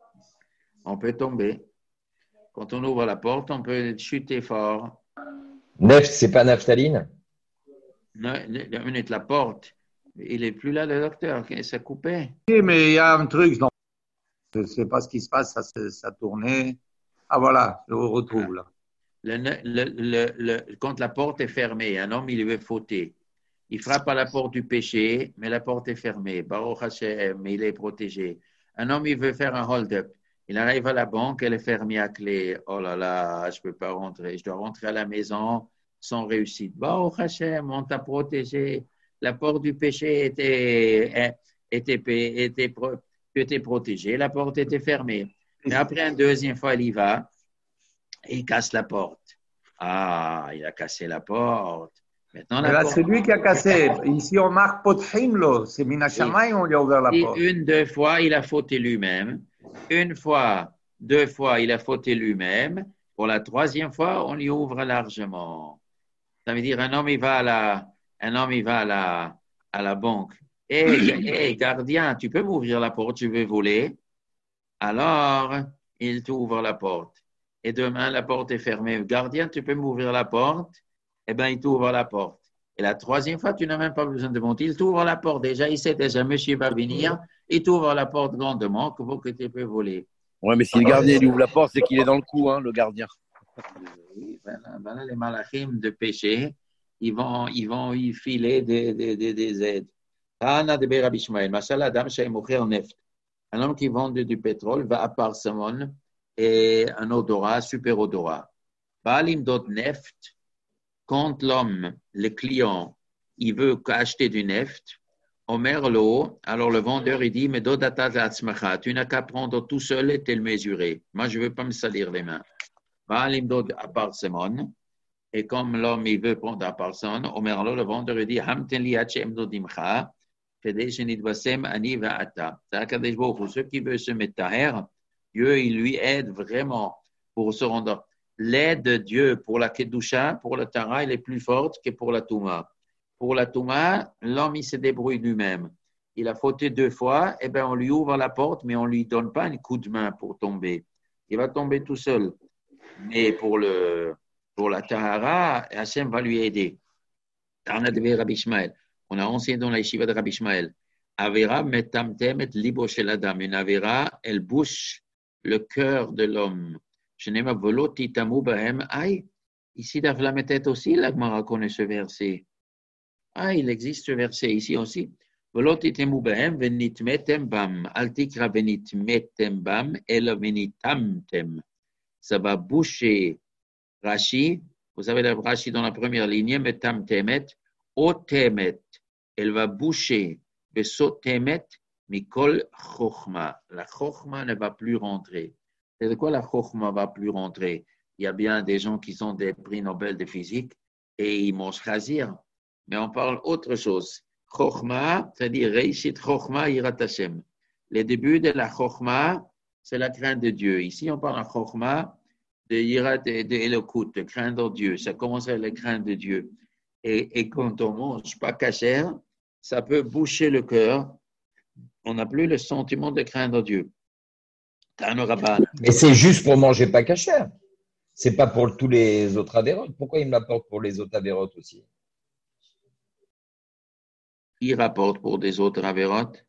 on peut tomber. Quand on ouvre la porte, on peut chuter fort. Neft, c'est pas naphtaline? Non, la minute, la porte. Il n'est plus là, le docteur. Ça coupait. Oui, mais il y a un truc, non, je ne sais pas ce qui se passe, ça tournait. Ah voilà, je le retrouve là. Quand la porte est fermée, un homme, il veut fauter. Il frappe à la porte du péché, mais la porte est fermée. Baruch Hashem, il est protégé. Un homme, il veut faire un hold-up. Il arrive à la banque, elle est fermée à clé. Oh là là, je ne peux pas rentrer. Je dois rentrer à la maison sans réussite. Baruch Hashem, on t'a protégé. La porte du péché était protégée. La porte était fermée. Mais après, une deuxième fois, il y va et il casse la porte. Ah, il a cassé la porte. Maintenant, Mais là, c'est lui qui a cassé. Ici, on marque Pothimlo. C'est Minashamay, on lui a ouvert la porte. Deux fois, il a fauté lui-même. Une fois, deux fois, il a fauté lui-même. Pour la troisième fois, on lui ouvre largement. Ça veut dire, un homme, il va à la banque. Hé, gardien, tu peux m'ouvrir la porte, je veux voler. Alors, il t'ouvre la porte. Et demain, la porte est fermée. Gardien, tu peux m'ouvrir la porte? Eh bien, il t'ouvre la porte. Et la troisième fois, tu n'as même pas besoin de monter. Il t'ouvre la porte. Déjà, il sait déjà, monsieur va venir. Il t'ouvre la porte grandement pour que tu peux voler. Ouais, mais si le gardien il ouvre la porte, c'est qu'il est dans le coup, hein, le gardien. Oui, voilà les malachim de péché. Ils vont y filer des aides. Un homme qui vend du pétrole va à Parsamon et un odorat, super odorat. Balim dot neft, quand l'homme, le client, il veut acheter du neft, Omer lo, alors le vendeur il dit, mais dodata atzmacha, tu n'as qu'à prendre tout seul et te le mesurer. Moi, je ne veux pas me salir les mains. Balim dot à Parsamon, et comme l'homme il veut prendre à Parsamon, Omer lo, le vendeur il dit, hamten li hachem dodimcha, ceux qui veulent se mettre à Dieu, il lui aide vraiment pour se rendre. L'aide de Dieu pour la Kedusha, pour le Tara, elle est plus forte que pour la Touma. Pour la Touma, l'homme, il se débrouille lui-même. Il a fauté deux fois, eh bien, on lui ouvre la porte, mais on ne lui donne pas un coup de main pour tomber. Il va tomber tout seul. Mais pour la Tahara, Hachem va lui aider. On a enseigné dans la yeshiva de Rabbi Ishmael. Avera metamtem et libo shel adam. Une avera, elle bouche le cœur de l'homme. Je n'aime pas voloti tamu bahem. Aïe, ici dans la tête aussi, la Gemara connaît ce verset. Ah, il existe ce verset ici aussi. Voloti tamu bahem venitmetem bam. Altikra venitmetem bam el venitamtem. Ça va boucher Rashi. Vous savez, le Rashi dans la première ligne, metamtemet, otemet. Elle va boucher besotemet mikol chokhma. La chokhma ne va plus rentrer. C'est de quoi la chokhma va plus rentrer? Il y a bien des gens qui sont des prix Nobel de physique et ils mangent chazir. Mais on parle autre chose. Chokhma, c'est-à-dire Reishit chokhma yirat Hashem. Les débuts de la chokhma, c'est la crainte de Dieu. Ici, on parle en chokhma de yirat et de elokut, de craindre Dieu. Ça commence avec la crainte de Dieu. Et quand on mange pas kasher, ça peut boucher le cœur. On n'a plus le sentiment de craindre Dieu. Mais c'est juste pour manger pas kasher. C'est pas pour tous les autres avérotes. Pourquoi il me l'apporte pour les autres avérotes aussi? Il rapporte pour des autres avérotes.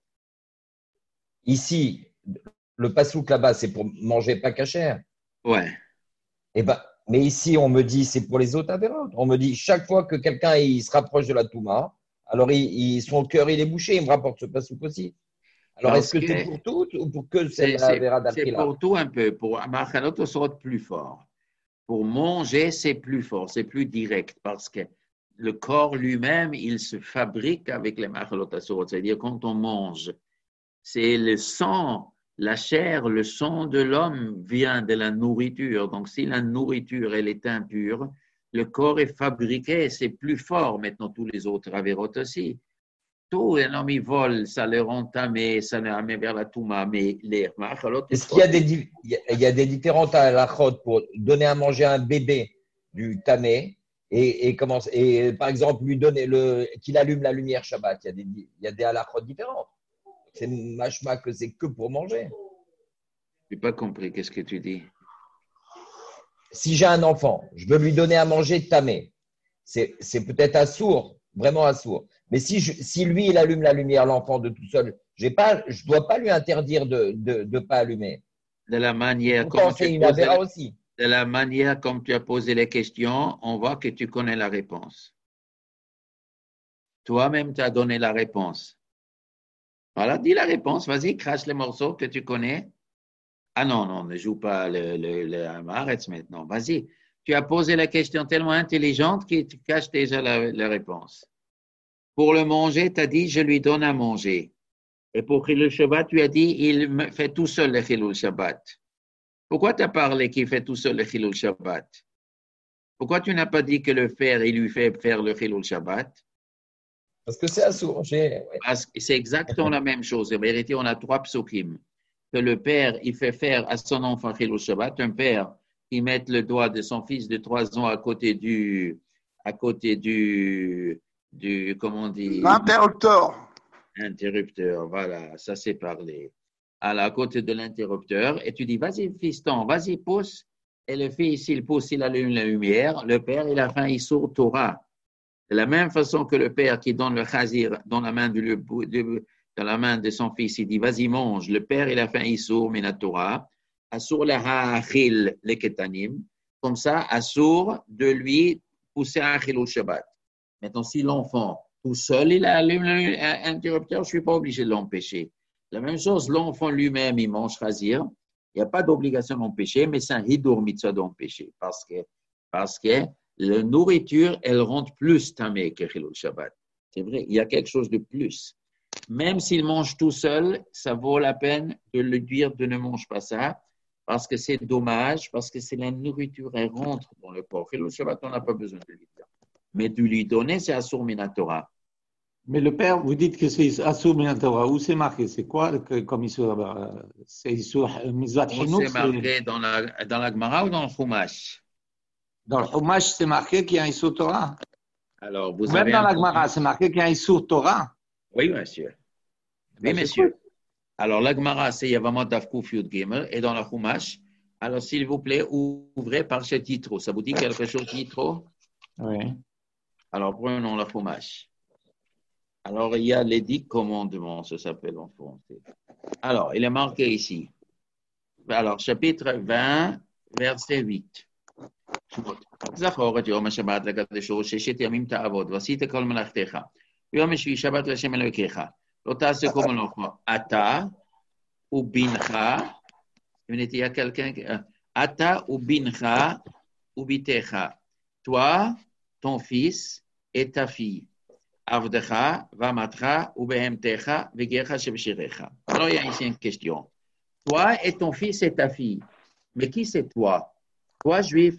Ici, le pasouk là-bas, c'est pour manger pas kasher. Ouais. Eh ben, mais ici, on me dit c'est pour les autres avérotes. On me dit chaque fois que quelqu'un il se rapproche de la Touma, alors son cœur il est bouché, il me rapporte ce pasouk aussi. Alors, est-ce que c'est pour tout ou pour que c'est la Avera d'Akhila? C'est pour tout un peu. Pour Machanot, ça va être plus fort. Pour manger, c'est plus fort, c'est plus direct parce que le corps lui-même, il se fabrique avec les Machanot Asurot. C'est-à-dire, quand on mange, c'est le sang, la chair, le sang de l'homme vient de la nourriture. Donc, si la nourriture, elle est impure, le corps est fabriqué, c'est plus fort. Maintenant, tous les autres avérotes aussi. Tout un homme, il vole, ça le rend tamé, ça le ramène vers la Touma, mais les machalot. Est-ce qu'il y a des différentes halachot pour donner à manger à un bébé du tamé et par exemple lui donner qu'il allume la lumière Shabbat? Il y a des halachot différentes. C'est machma que c'est que pour manger. Je n'ai pas compris, qu'est-ce que tu dis? Si j'ai un enfant, je veux lui donner à manger tamé. c'est peut-être assourd, vraiment assourd. Mais si lui, il allume la lumière, l'enfant de tout seul, je ne dois pas lui interdire de pas allumer. De la manière Pourtant, c'est une avéra aussi. De la manière comme tu as posé les questions, on voit que tu connais la réponse. Toi-même, tu as donné la réponse. Voilà, dis la réponse. Vas-y, crache les morceaux que tu connais. Ah non, ne joue pas arrête maintenant. Vas-y. Tu as posé la question tellement intelligente que tu caches déjà la réponse. Pour le manger, tu as dit, je lui donne à manger. Et pour Chilul Shabbat, tu as dit, il me fait tout seul le Chilul Shabbat. Pourquoi tu as parlé qu'il fait tout seul le Chilul Shabbat? Pourquoi tu n'as pas dit que le père, il lui fait faire le Chilul Shabbat? Parce que c'est assourd. Parce que c'est exactement la même chose. En vérité, on a 3 psukim. Que le père, il fait faire à son enfant Chilul Shabbat. Un père qui met le doigt de son fils de 3 ans à côté du comment on dit? Interrupteur, voilà, ça c'est parlé. À côté de l'interrupteur, et tu dis, vas-y, fiston, vas-y, pousse. Et le fils, il pousse, il allume la lumière. Le père, il a faim, il sort Torah. De la même façon que le père qui donne le chazir dans la main de son fils, il dit, vas-y, mange. Le père, il a faim, il sort Minat Torah. Assur la ha'achil le ketanim. Comme ça, assur de lui pousser un Chilul Shabbat. Maintenant, si l'enfant, tout seul, il allume l'interrupteur, je ne suis pas obligé de l'empêcher. La même chose, l'enfant lui-même, il mange chazir. Il n'y a pas d'obligation d'empêcher, mais c'est un hidur mitzvah d'empêcher. Parce que la nourriture, elle rentre plus tamé que Chilul Shabbat. C'est vrai, il y a quelque chose de plus. Même s'il mange tout seul, ça vaut la peine de lui dire de ne mange pas ça, parce que c'est dommage, parce que c'est la nourriture, elle rentre dans le corps. Chilul Shabbat, on n'a pas besoin de lui dire. Mais de lui donner, c'est Assur Minat Torah. Mais le père, vous dites que c'est Assur Minat Torah. Où c'est marqué? C'est quoi comme Issur? C'est Issur Mitzvat Chinouk? C'est marqué dans la Gemara ou dans le Chumash? Dans le Chumash, c'est marqué qu'il y a un Issur Torah. Alors, même dans la Gemara, c'est marqué qu'il y a un Issur Torah. Oui, monsieur. Oui, monsieur. Alors, la Gemara, c'est Yavamot Davkouf Yud Gimel, et dans la Chumash. Alors, s'il vous plaît, ouvrez par ce titre. Ça vous dit quelque chose, titre? Oui. Alors, prenons la Chumash. Alors, il y a les 10 commandements, ça s'appelle en français. Alors, il est marqué ici. Alors, chapitre 20, verset 8. זכור את יום השבת לקדשו 6 ימים תעבוד ועשית כל מלאכתך ויום השביעי שבת להשם אלוהיך לא תעשה כל מלאכתך אתה ובנך אתה ובנך ובתך toi ton fils et ta fille עבדך ואמתך ובהמתך וגרך שבשירך. Alors il y a ici une question. Toi et ton fils et ta fille. Mais qui c'est toi? Toi juif.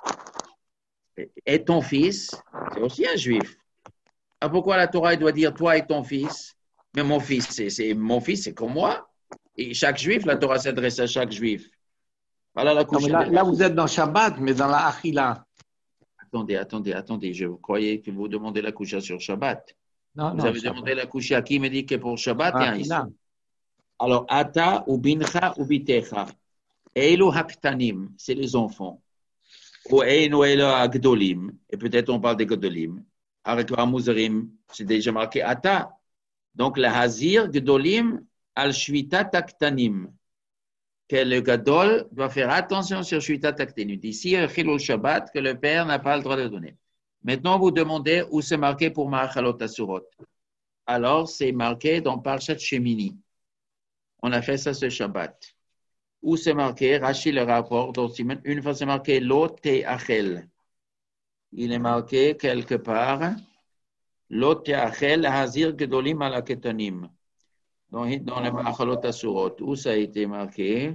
Et ton fils, c'est aussi un juif. Alors pourquoi la Torah doit dire toi et ton fils? Mais mon fils, c'est comme moi. Et chaque juif, la Torah s'adresse à chaque juif. Voilà la couche. Là, vous êtes dans Shabbat, mais dans la Achila. Attendez. Je croyais que vous demandez la couche sur Shabbat. Non, vous avez demandé la couche à qui me dit que pour Shabbat, il y a un ici. Alors, Ata ou Bincha ou Bitecha. Eilu Haktanim, c'est les enfants. Ou Einu Eilu Agdolim, et peut-être on parle des Gdolim. Avec la Mouzerim, c'est déjà marqué Ata. Donc, le Hazir Gdolim al Shvita Taktanim. Que le Gadol doit faire attention sur Shvita Taktanim. Ici, Chilul Shabbat, que le père n'a pas le droit de donner. Maintenant, vous demandez où c'est marqué pour Ma'achalot Asurot. Alors, c'est marqué dans Parshat Shemini. On a fait ça ce Shabbat. Où c'est marqué, Rashi le rapporte, une fois c'est marqué Lo Te'achel. Il est marqué quelque part Lo Te'achel Hazir Gedolim ala Ketanim. Dans le Ma'achalot Asurot. Où ça a été marqué?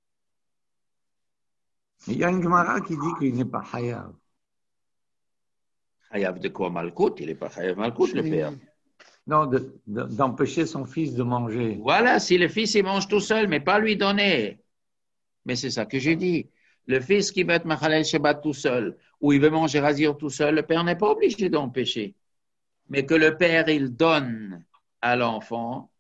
Il y a une Gemara qui dit qu'il n'est pas Hayav. Hayav de quoi? Malkout? Il n'est pas Hayav Malkout, le père. Non, d'empêcher son fils de manger. Voilà, si le fils il mange tout seul, mais pas lui donner. Mais c'est ça que j'ai dit. Le fils qui va être Machalel Shabbat tout seul, ou il veut manger Hazir tout seul, le père n'est pas obligé d'empêcher. Mais que le père, il donne à l'enfant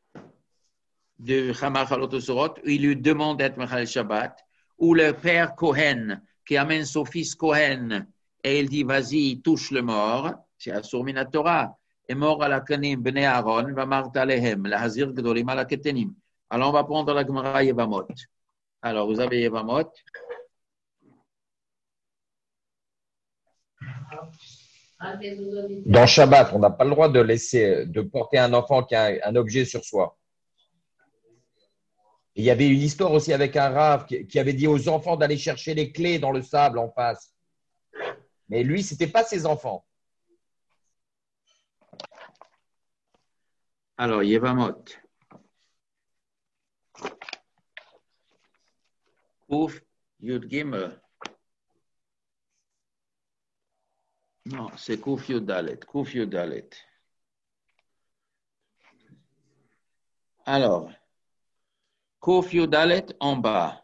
de Chamachalot Usurot, il lui demande d'être Machalel Shabbat, ou le père Kohen, qui amène son fils Kohen, et il dit, vas-y, touche le mort, c'est Asur min Torah. Et mort à la kanim bnei Aaron, va marta lehem, la hazir gdolim ala ketenim. Alors, on va prendre la Gemara Yevamot. Alors, vous avez Yevamot. Dans Shabbat, on n'a pas le droit de porter un enfant qui a un objet sur soi. Et il y avait une histoire aussi avec un rave qui avait dit aux enfants d'aller chercher les clés dans le sable en face. Mais lui, ce n'était pas ses enfants. Alors, Yevamot. Ouf, Yud Gimel. Non, c'est Kouf Yud Dalet. Kouf Yud Dalet. Alors, Kouf Yud Dalet en bas.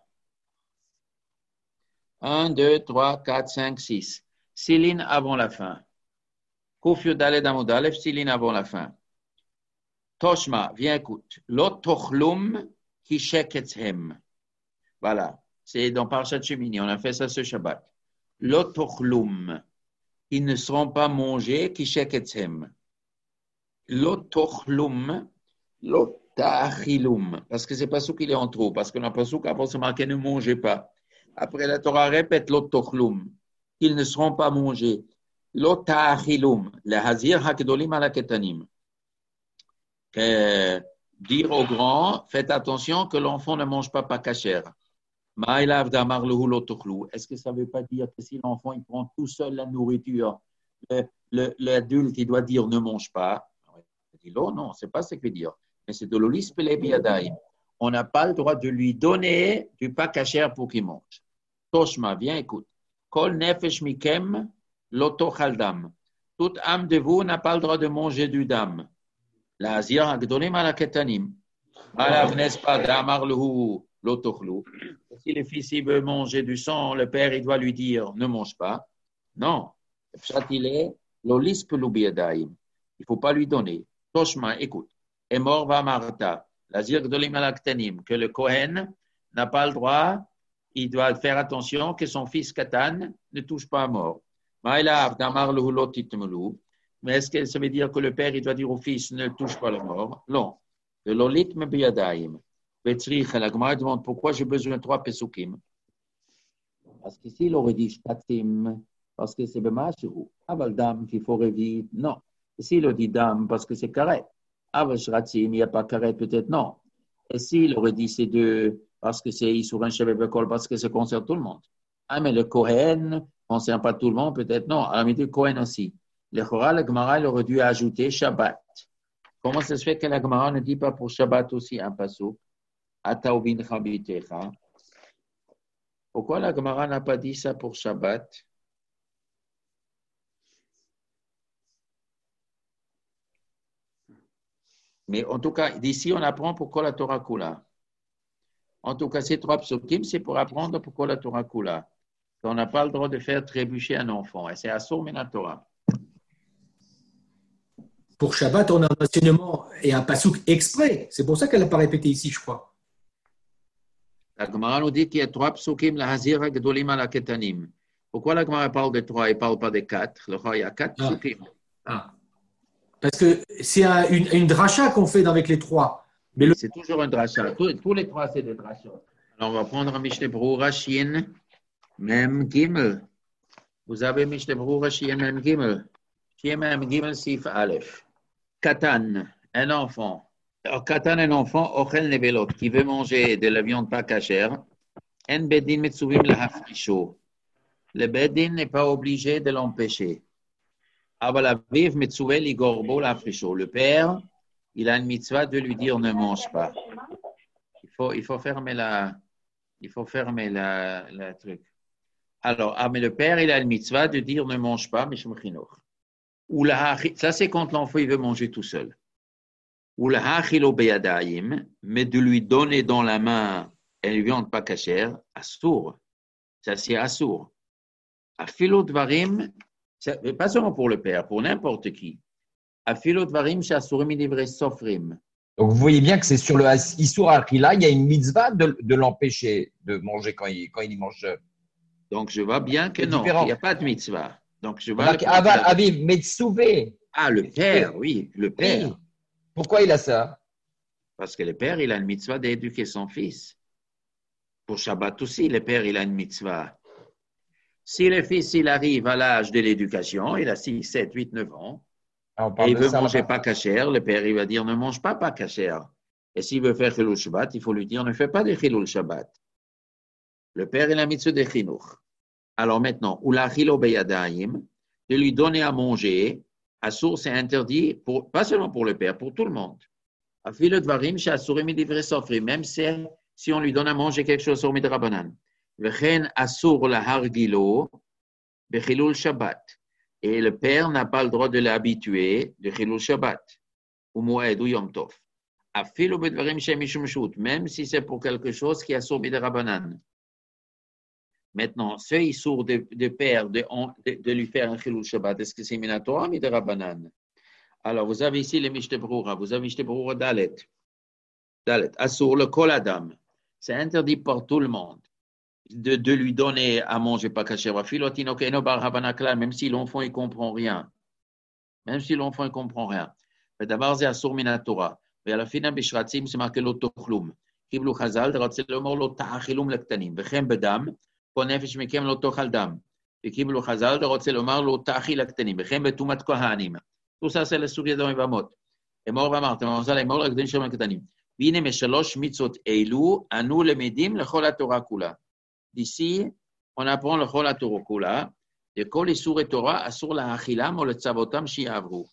1, 2, 3, 4, 5, 6. 6 lignes avant la fin. Kouf Yud Dalet Amud Aleph, 6 lignes avant la fin. Toshma, viens écoute. Lo tochlum ki shekethem. Voilà, c'est dans Parashat Shemini, on a fait ça ce Shabbat. Lo tochlum. Ils ne seront pas mangés, qui shekethem. Lo tochlum, lo ta'achilum. Parce que c'est pas ce qu'il est en trop. Parce que dans le pasuk avant c'est marqué ne mangez pas. Après la Torah répète lo tochlum. Ils ne seront pas mangés. Lo ta'achilum. Le hazir hakdolim ala ketanim. Dire aux grands, faites attention que l'enfant ne mange pas kasher. Est-ce que ça ne veut pas dire que si l'enfant il prend tout seul la nourriture, l'adulte il doit dire ne mange pas? Il dit non, ce n'est pas ce que veut dire. Mais c'est de l'olis pelebiyadaim. On n'a pas le droit de lui donner du pas kasher pour qu'il mange. Toshma, viens écoute. Kol nefesh mikem lotochal dam. Toute âme de vous n'a pas le droit de manger du dam. La azir agdolim ala ketanim. Alav n'est pas damar lehu lotochlu. Si le fils il veut manger du sang, le père il doit lui dire ne mange pas. Non. Le pshat il est l'olis pelubiadaim. Il ne faut pas lui donner. Toshma, écoute. Et mort va marta. L'azir agdolim ala ketanim. Que le Kohen n'a pas le droit, il doit faire attention que son fils Katan ne touche pas à mort. Ma'elav damar lehu lotitmelu. Mais est-ce que ça veut dire que le père il doit dire au fils ne touche pas la mort? Non. De l'olitme biyadaim. Betzrich, la Gemara demande pourquoi j'ai besoin de 3 pesukim. Parce qu'ici il aurait dit shtatim, parce que c'est b'mashiru. Aval dam qu'il faut revivre. Non. Ici il aurait dit dam parce que c'est karet. Aval shratim, il n'y a pas karet, peut-être non. Et s'il aurait dit ces deux parce que c'est sur un cheveu bekol, parce que ça concerne tout le monde. Ah, mais le Kohen ne concerne pas tout le monde, peut-être non. Alors, mais le Kohen aussi. Le Chora, la Gemara, il aurait dû ajouter Shabbat. Comment ça se fait que la Gemara ne dit pas pour Shabbat aussi un pasuk? Ata ubin chabitecha. Pourquoi la Gemara n'a pas dit ça pour Shabbat? Mais en tout cas, d'ici, on apprend pourquoi la Torah coula. En tout cas, ces 3 psukim, c'est pour apprendre pourquoi la Torah coula. On n'a pas le droit de faire trébucher un enfant. Et c'est Asur min Torah. Pour Shabbat, on a un enseignement et un pasouk exprès. C'est pour ça qu'elle n'a pas répété ici, je crois. La Gemara nous dit qu'il y a 3 psukim, la hazira gedolim ala ketanim. Pourquoi la Gemara parle de 3 et ne parle pas de 4? Il y a 4 psukim. Parce que c'est une dracha qu'on fait avec les 3. Mais c'est toujours un dracha. Tous les 3, c'est des drachas. Alors, on va prendre un Mishneh Berurah Shin Mem Gimel. Vous avez Mishneh Berurah Shin Mem Gimel. Shin Mem Gimel Sif Aleph. Katan, un enfant. Alors, Katan, un enfant, Ochel Nevelot, qui veut manger de la viande pas cachère. En Bedin Metsuvim Lahafrisho. Le Bedin n'est pas obligé de l'empêcher. Avalaviv Metsuve Ligorbo Lahafrisho. Le père, il a une mitzvah de lui dire ne mange pas. Il faut fermer la truc. Alors, mais le père, il a une mitzvah de dire ne mange pas, mais ou ça c'est quand l'enfant il veut manger tout seul. Ou la hachilo beyadaim, mais de lui donner dans la main une viande pas cachère, assour. Ça c'est assour. Afilo dvarim, pas seulement pour le père, pour n'importe qui. Afilo dvarim shasurim idivre sofrim. Donc vous voyez bien que c'est sur le Issour Achila, il y a une mitzvah de l'empêcher de manger quand il mange. Donc je vois bien que non, il n'y a pas de mitzvah. Donc, je vais le prendre. Aviv, Metsuvé. Ah, le père, oui, le père. Oui. Pourquoi il a ça? Parce que le père, il a une mitzvah d'éduquer son fils. Pour Shabbat aussi, le père, il a une mitzvah. Si le fils, il arrive à l'âge de l'éducation, il a 6, 7, 8, 9 ans, Ah, on et parle il de veut ça, manger là-bas. pas kasher, le père, il va dire ne mange pas kasher. Et s'il veut faire Chilul Shabbat, il faut lui dire ne fais pas de Chilul Shabbat. Le père, il a mitzvah de chinuch. Alors maintenant, ou la chilo beyadaim, de lui donner à manger, à source, c'est interdit, pas seulement pour le père, pour tout le monde. Afile dvarim, she'asurim midivre sofri, même si on lui donne à manger quelque chose sur midrabanan. Vechen asur la hargilo, bechilul Shabbat. Et le père n'a pas le droit de l'habituer de chilul Shabbat, ou moed ou yom tov. Afile bedvarim she'mishum shut, même si c'est pour quelque chose qui est sur midrabanan. Maintenant, ce issour de père de lui faire un chilul Shabbat, est-ce que c'est minatora midrabanan? Alors, vous avez ici les Mishneh Berurah, vous avez Mishneh Berurah Dalet. Dalet, Assur, le Kol Adam. C'est interdit par tout le monde de lui donner à manger pas kasher. Même si l'enfant ne comprend rien. Même si l'enfant ne comprend rien. Mais d'abord, c'est Assur Minatora. Mais à la fin, Bishratzim, c'est marqué l'Otochlum. Kiblu Chazal, c'est le mot l'Otachilum Lektanim. Vechem Bedam, Konefesh Mekem l'Otochal Dam. Et Kiblu Chazal, c'est le mot l'Otachil Lektanim. Vechem Betumat Kohanim. Tout ça, c'est le sujet dans Yvamot. Et mort va marter, et mort avec des chemins ketanim. Vine meshalosh mitzot eilu, anu le medim le chol Torah kula. D'ici, on apprend le chol Torah kula. De kol isur et Torah asur la achilam ou le tzavotam shiavru.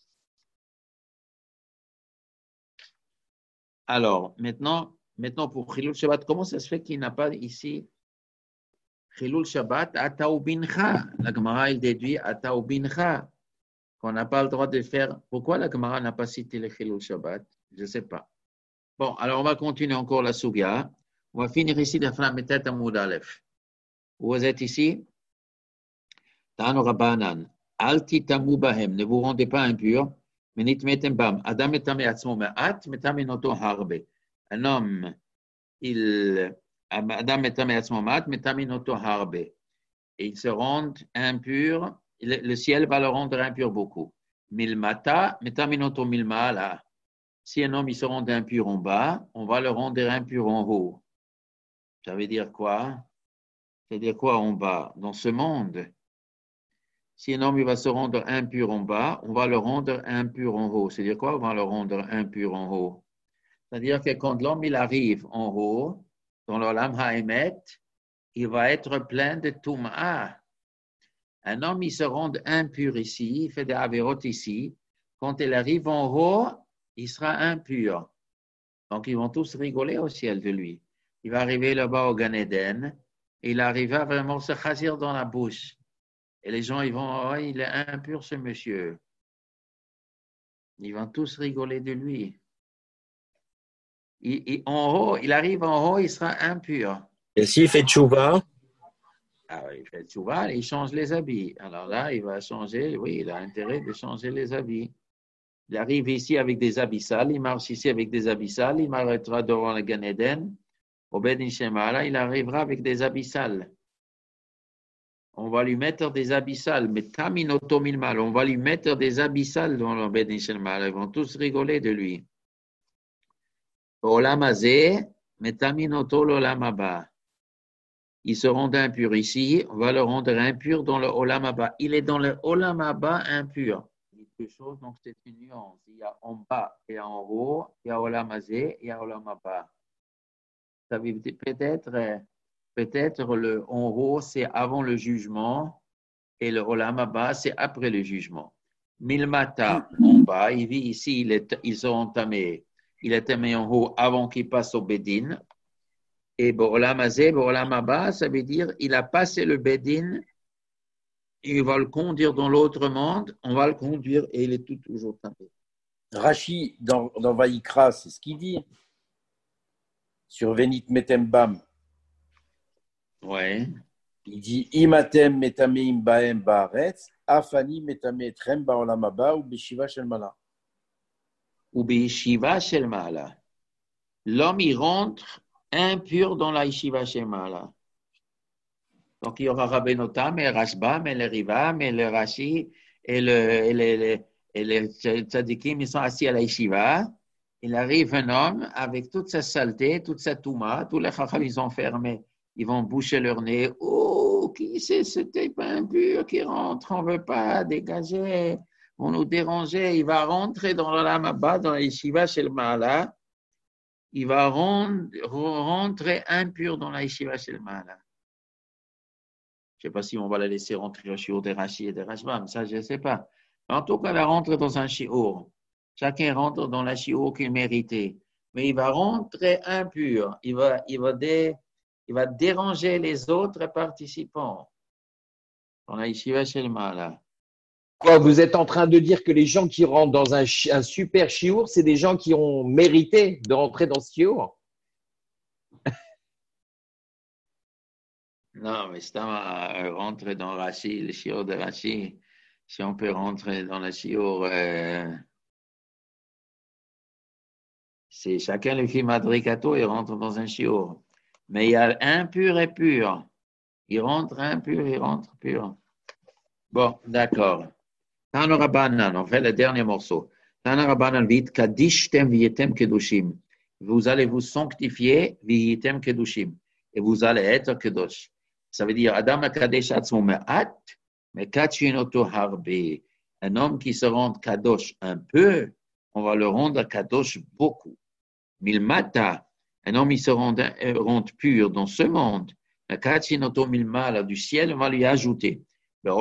Alors, maintenant pour Chilul Shabbat, comment ça se fait qu'il n'a pas ici Chilul Shabbat ata u bincha? La Gemara, il déduit ata u bincha. Qu'on n'a pas le droit de faire. Pourquoi la Gemara n'a pas cité le Chilul Shabbat? Je ne sais pas. Bon, alors on va continuer encore la Sugia. On va finir ici de Flam Metet Amoud Aleph. Vous êtes ici? Tano Rabbanan. Alti tamu bahem. Ne vous rendez pas impur. Menit metem bam. Adam metame atzmo me'at, metame noto harbe. Un homme, Adam metame atzmo me'at, metame noto harbe. Et ils se rendent impurs. Le ciel va le rendre impur beaucoup. Milmata, metaminoto milmala. Si un homme il se rend impur en bas, on va le rendre impur en haut. Ça veut dire quoi? Ça veut dire quoi en bas? Dans ce monde, si un homme il va se rendre impur en bas, on va le rendre impur en haut. C'est-à-dire quoi? On va le rendre impur en haut. C'est-à-dire que quand l'homme il arrive en haut, dans l'Olam Haemet, il va être plein de Tum'a. Un homme, il se rend impur ici, il fait des avérotes ici. Quand il arrive en haut, il sera impur. Donc, ils vont tous rigoler au ciel de lui. Il va arriver là-bas au Gan Eden, et il arrivera vraiment se chasir dans la bouche. Et les gens, ils vont, oh, il est impur ce monsieur. Ils vont tous rigoler de lui. En haut, il arrive en haut, il sera impur. Et s'il fait tchouva? Ah oui, il fait tchouva, il change les habits. Alors là, il va changer, oui, il a intérêt de changer les habits. Il arrive ici avec des habits sales, il marche ici avec des habits sales, il m'arrêtera devant le Gan Eden. Au Beit Din Shemala, il arrivera avec des habits sales. On va lui mettre des habits sales, mais taminoto milmal, on va lui mettre des habits sales dans le Beit Din Shemala. Ils vont tous rigoler de lui. Olam hazeh, mais taminoto l'olam haba. Ils se rendent impurs ici, on va le rendre impur dans le Olam Haba. Il est dans le Olam Haba impur. Quelque chose, donc c'est une nuance. Il y a en bas et en haut, il y a Olam Hazeh et il y a Olam Haba. Ça veut dire peut-être le en haut, c'est avant le jugement et le Olam Haba, c'est après le jugement. Milmata, en bas, il vit ici, ils sont tamés. Il est tamé en haut avant qu'il passe au Bédin. Et Olam Hazeh, Olam Haba, ça veut dire il a passé le Bédin, il va le conduire dans l'autre monde, on va le conduire et il est toujours tapé. Rashi, dans Vaïkra, c'est ce qu'il dit. Sur Venit Metembam. Ouais. Il dit Imatem metameim baem baaretz, afani metametrem baolam haba ou beshiva shel mala. Ou beshiva shel mala. L'homme, il rentre impur dans la yeshiva shel mala. Donc, il y aura Rabbi Notam et Rashbam et le Rivam et le Rashi et les tzadikim, ils sont assis à la yeshiva. Il arrive un homme avec toute sa saleté, toute sa touma, tous les chacham, ils ont fermé. Ils vont boucher leur nez. Oh, qui c'est ce type impur qui rentre? On ne veut pas dégager. On nous déranger. Il va rentrer dans la lamaba, dans la yeshiva chez le Mahala. Il va rentrer impur dans la yeshiva chez le Mahala. Je ne sais pas si on va la laisser rentrer au shiur des Rashi et des Rashbam, ça je ne sais pas. En tout cas, elle rentre dans un shiur. Chacun rentre dans la shiur qu'il méritait. Mais il va rentrer impur. Il va déranger les autres participants dans la yeshiva chez le Mahala. Quoi, vous êtes en train de dire que les gens qui rentrent dans un super shiur, c'est des gens qui ont mérité de rentrer dans ce shiur? Non, mais c'est rentrer dans Rashi, le shiur de Rashi. Si on peut rentrer dans le shiur, c'est chacun le film Madrikato, il rentre dans un shiur. Mais il y a impur et pur. Il rentre impur, il rentre pur. Bon, d'accord. Tana Rabbanan, on fait le dernier morceau. Tana Rabbanan vit kadishtem vietem kedushim. Vous allez vous sanctifier vietem kedushim. Et vous allez être kedosh. Ça veut dire Adam akadesh atzmo me'at, mais kachinoto harbe. Un homme qui se rend kadosh un peu, on va le rendre kadosh beaucoup. Milmata, un homme qui se rend pur dans ce monde, mais kachinoto milmala du ciel, on va lui ajouter. Un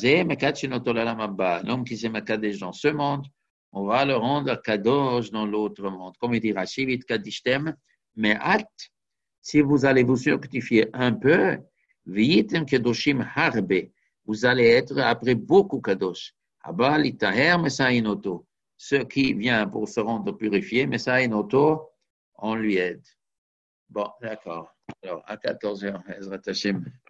homme qui s'est makadesh dans ce monde, on va le rendre kadosh dans l'autre monde. Comme il dit Rashi, kadishtem, mais si vous allez vous sanctifier un peu, viyitem kedoshim harbe, vous allez être après beaucoup kadosh. Haba litaher mesainoto, ce qui vient pour se rendre purifié, mesainoto, on lui aide. Bon, d'accord. Alors, à 14h, Ezrat Hashem.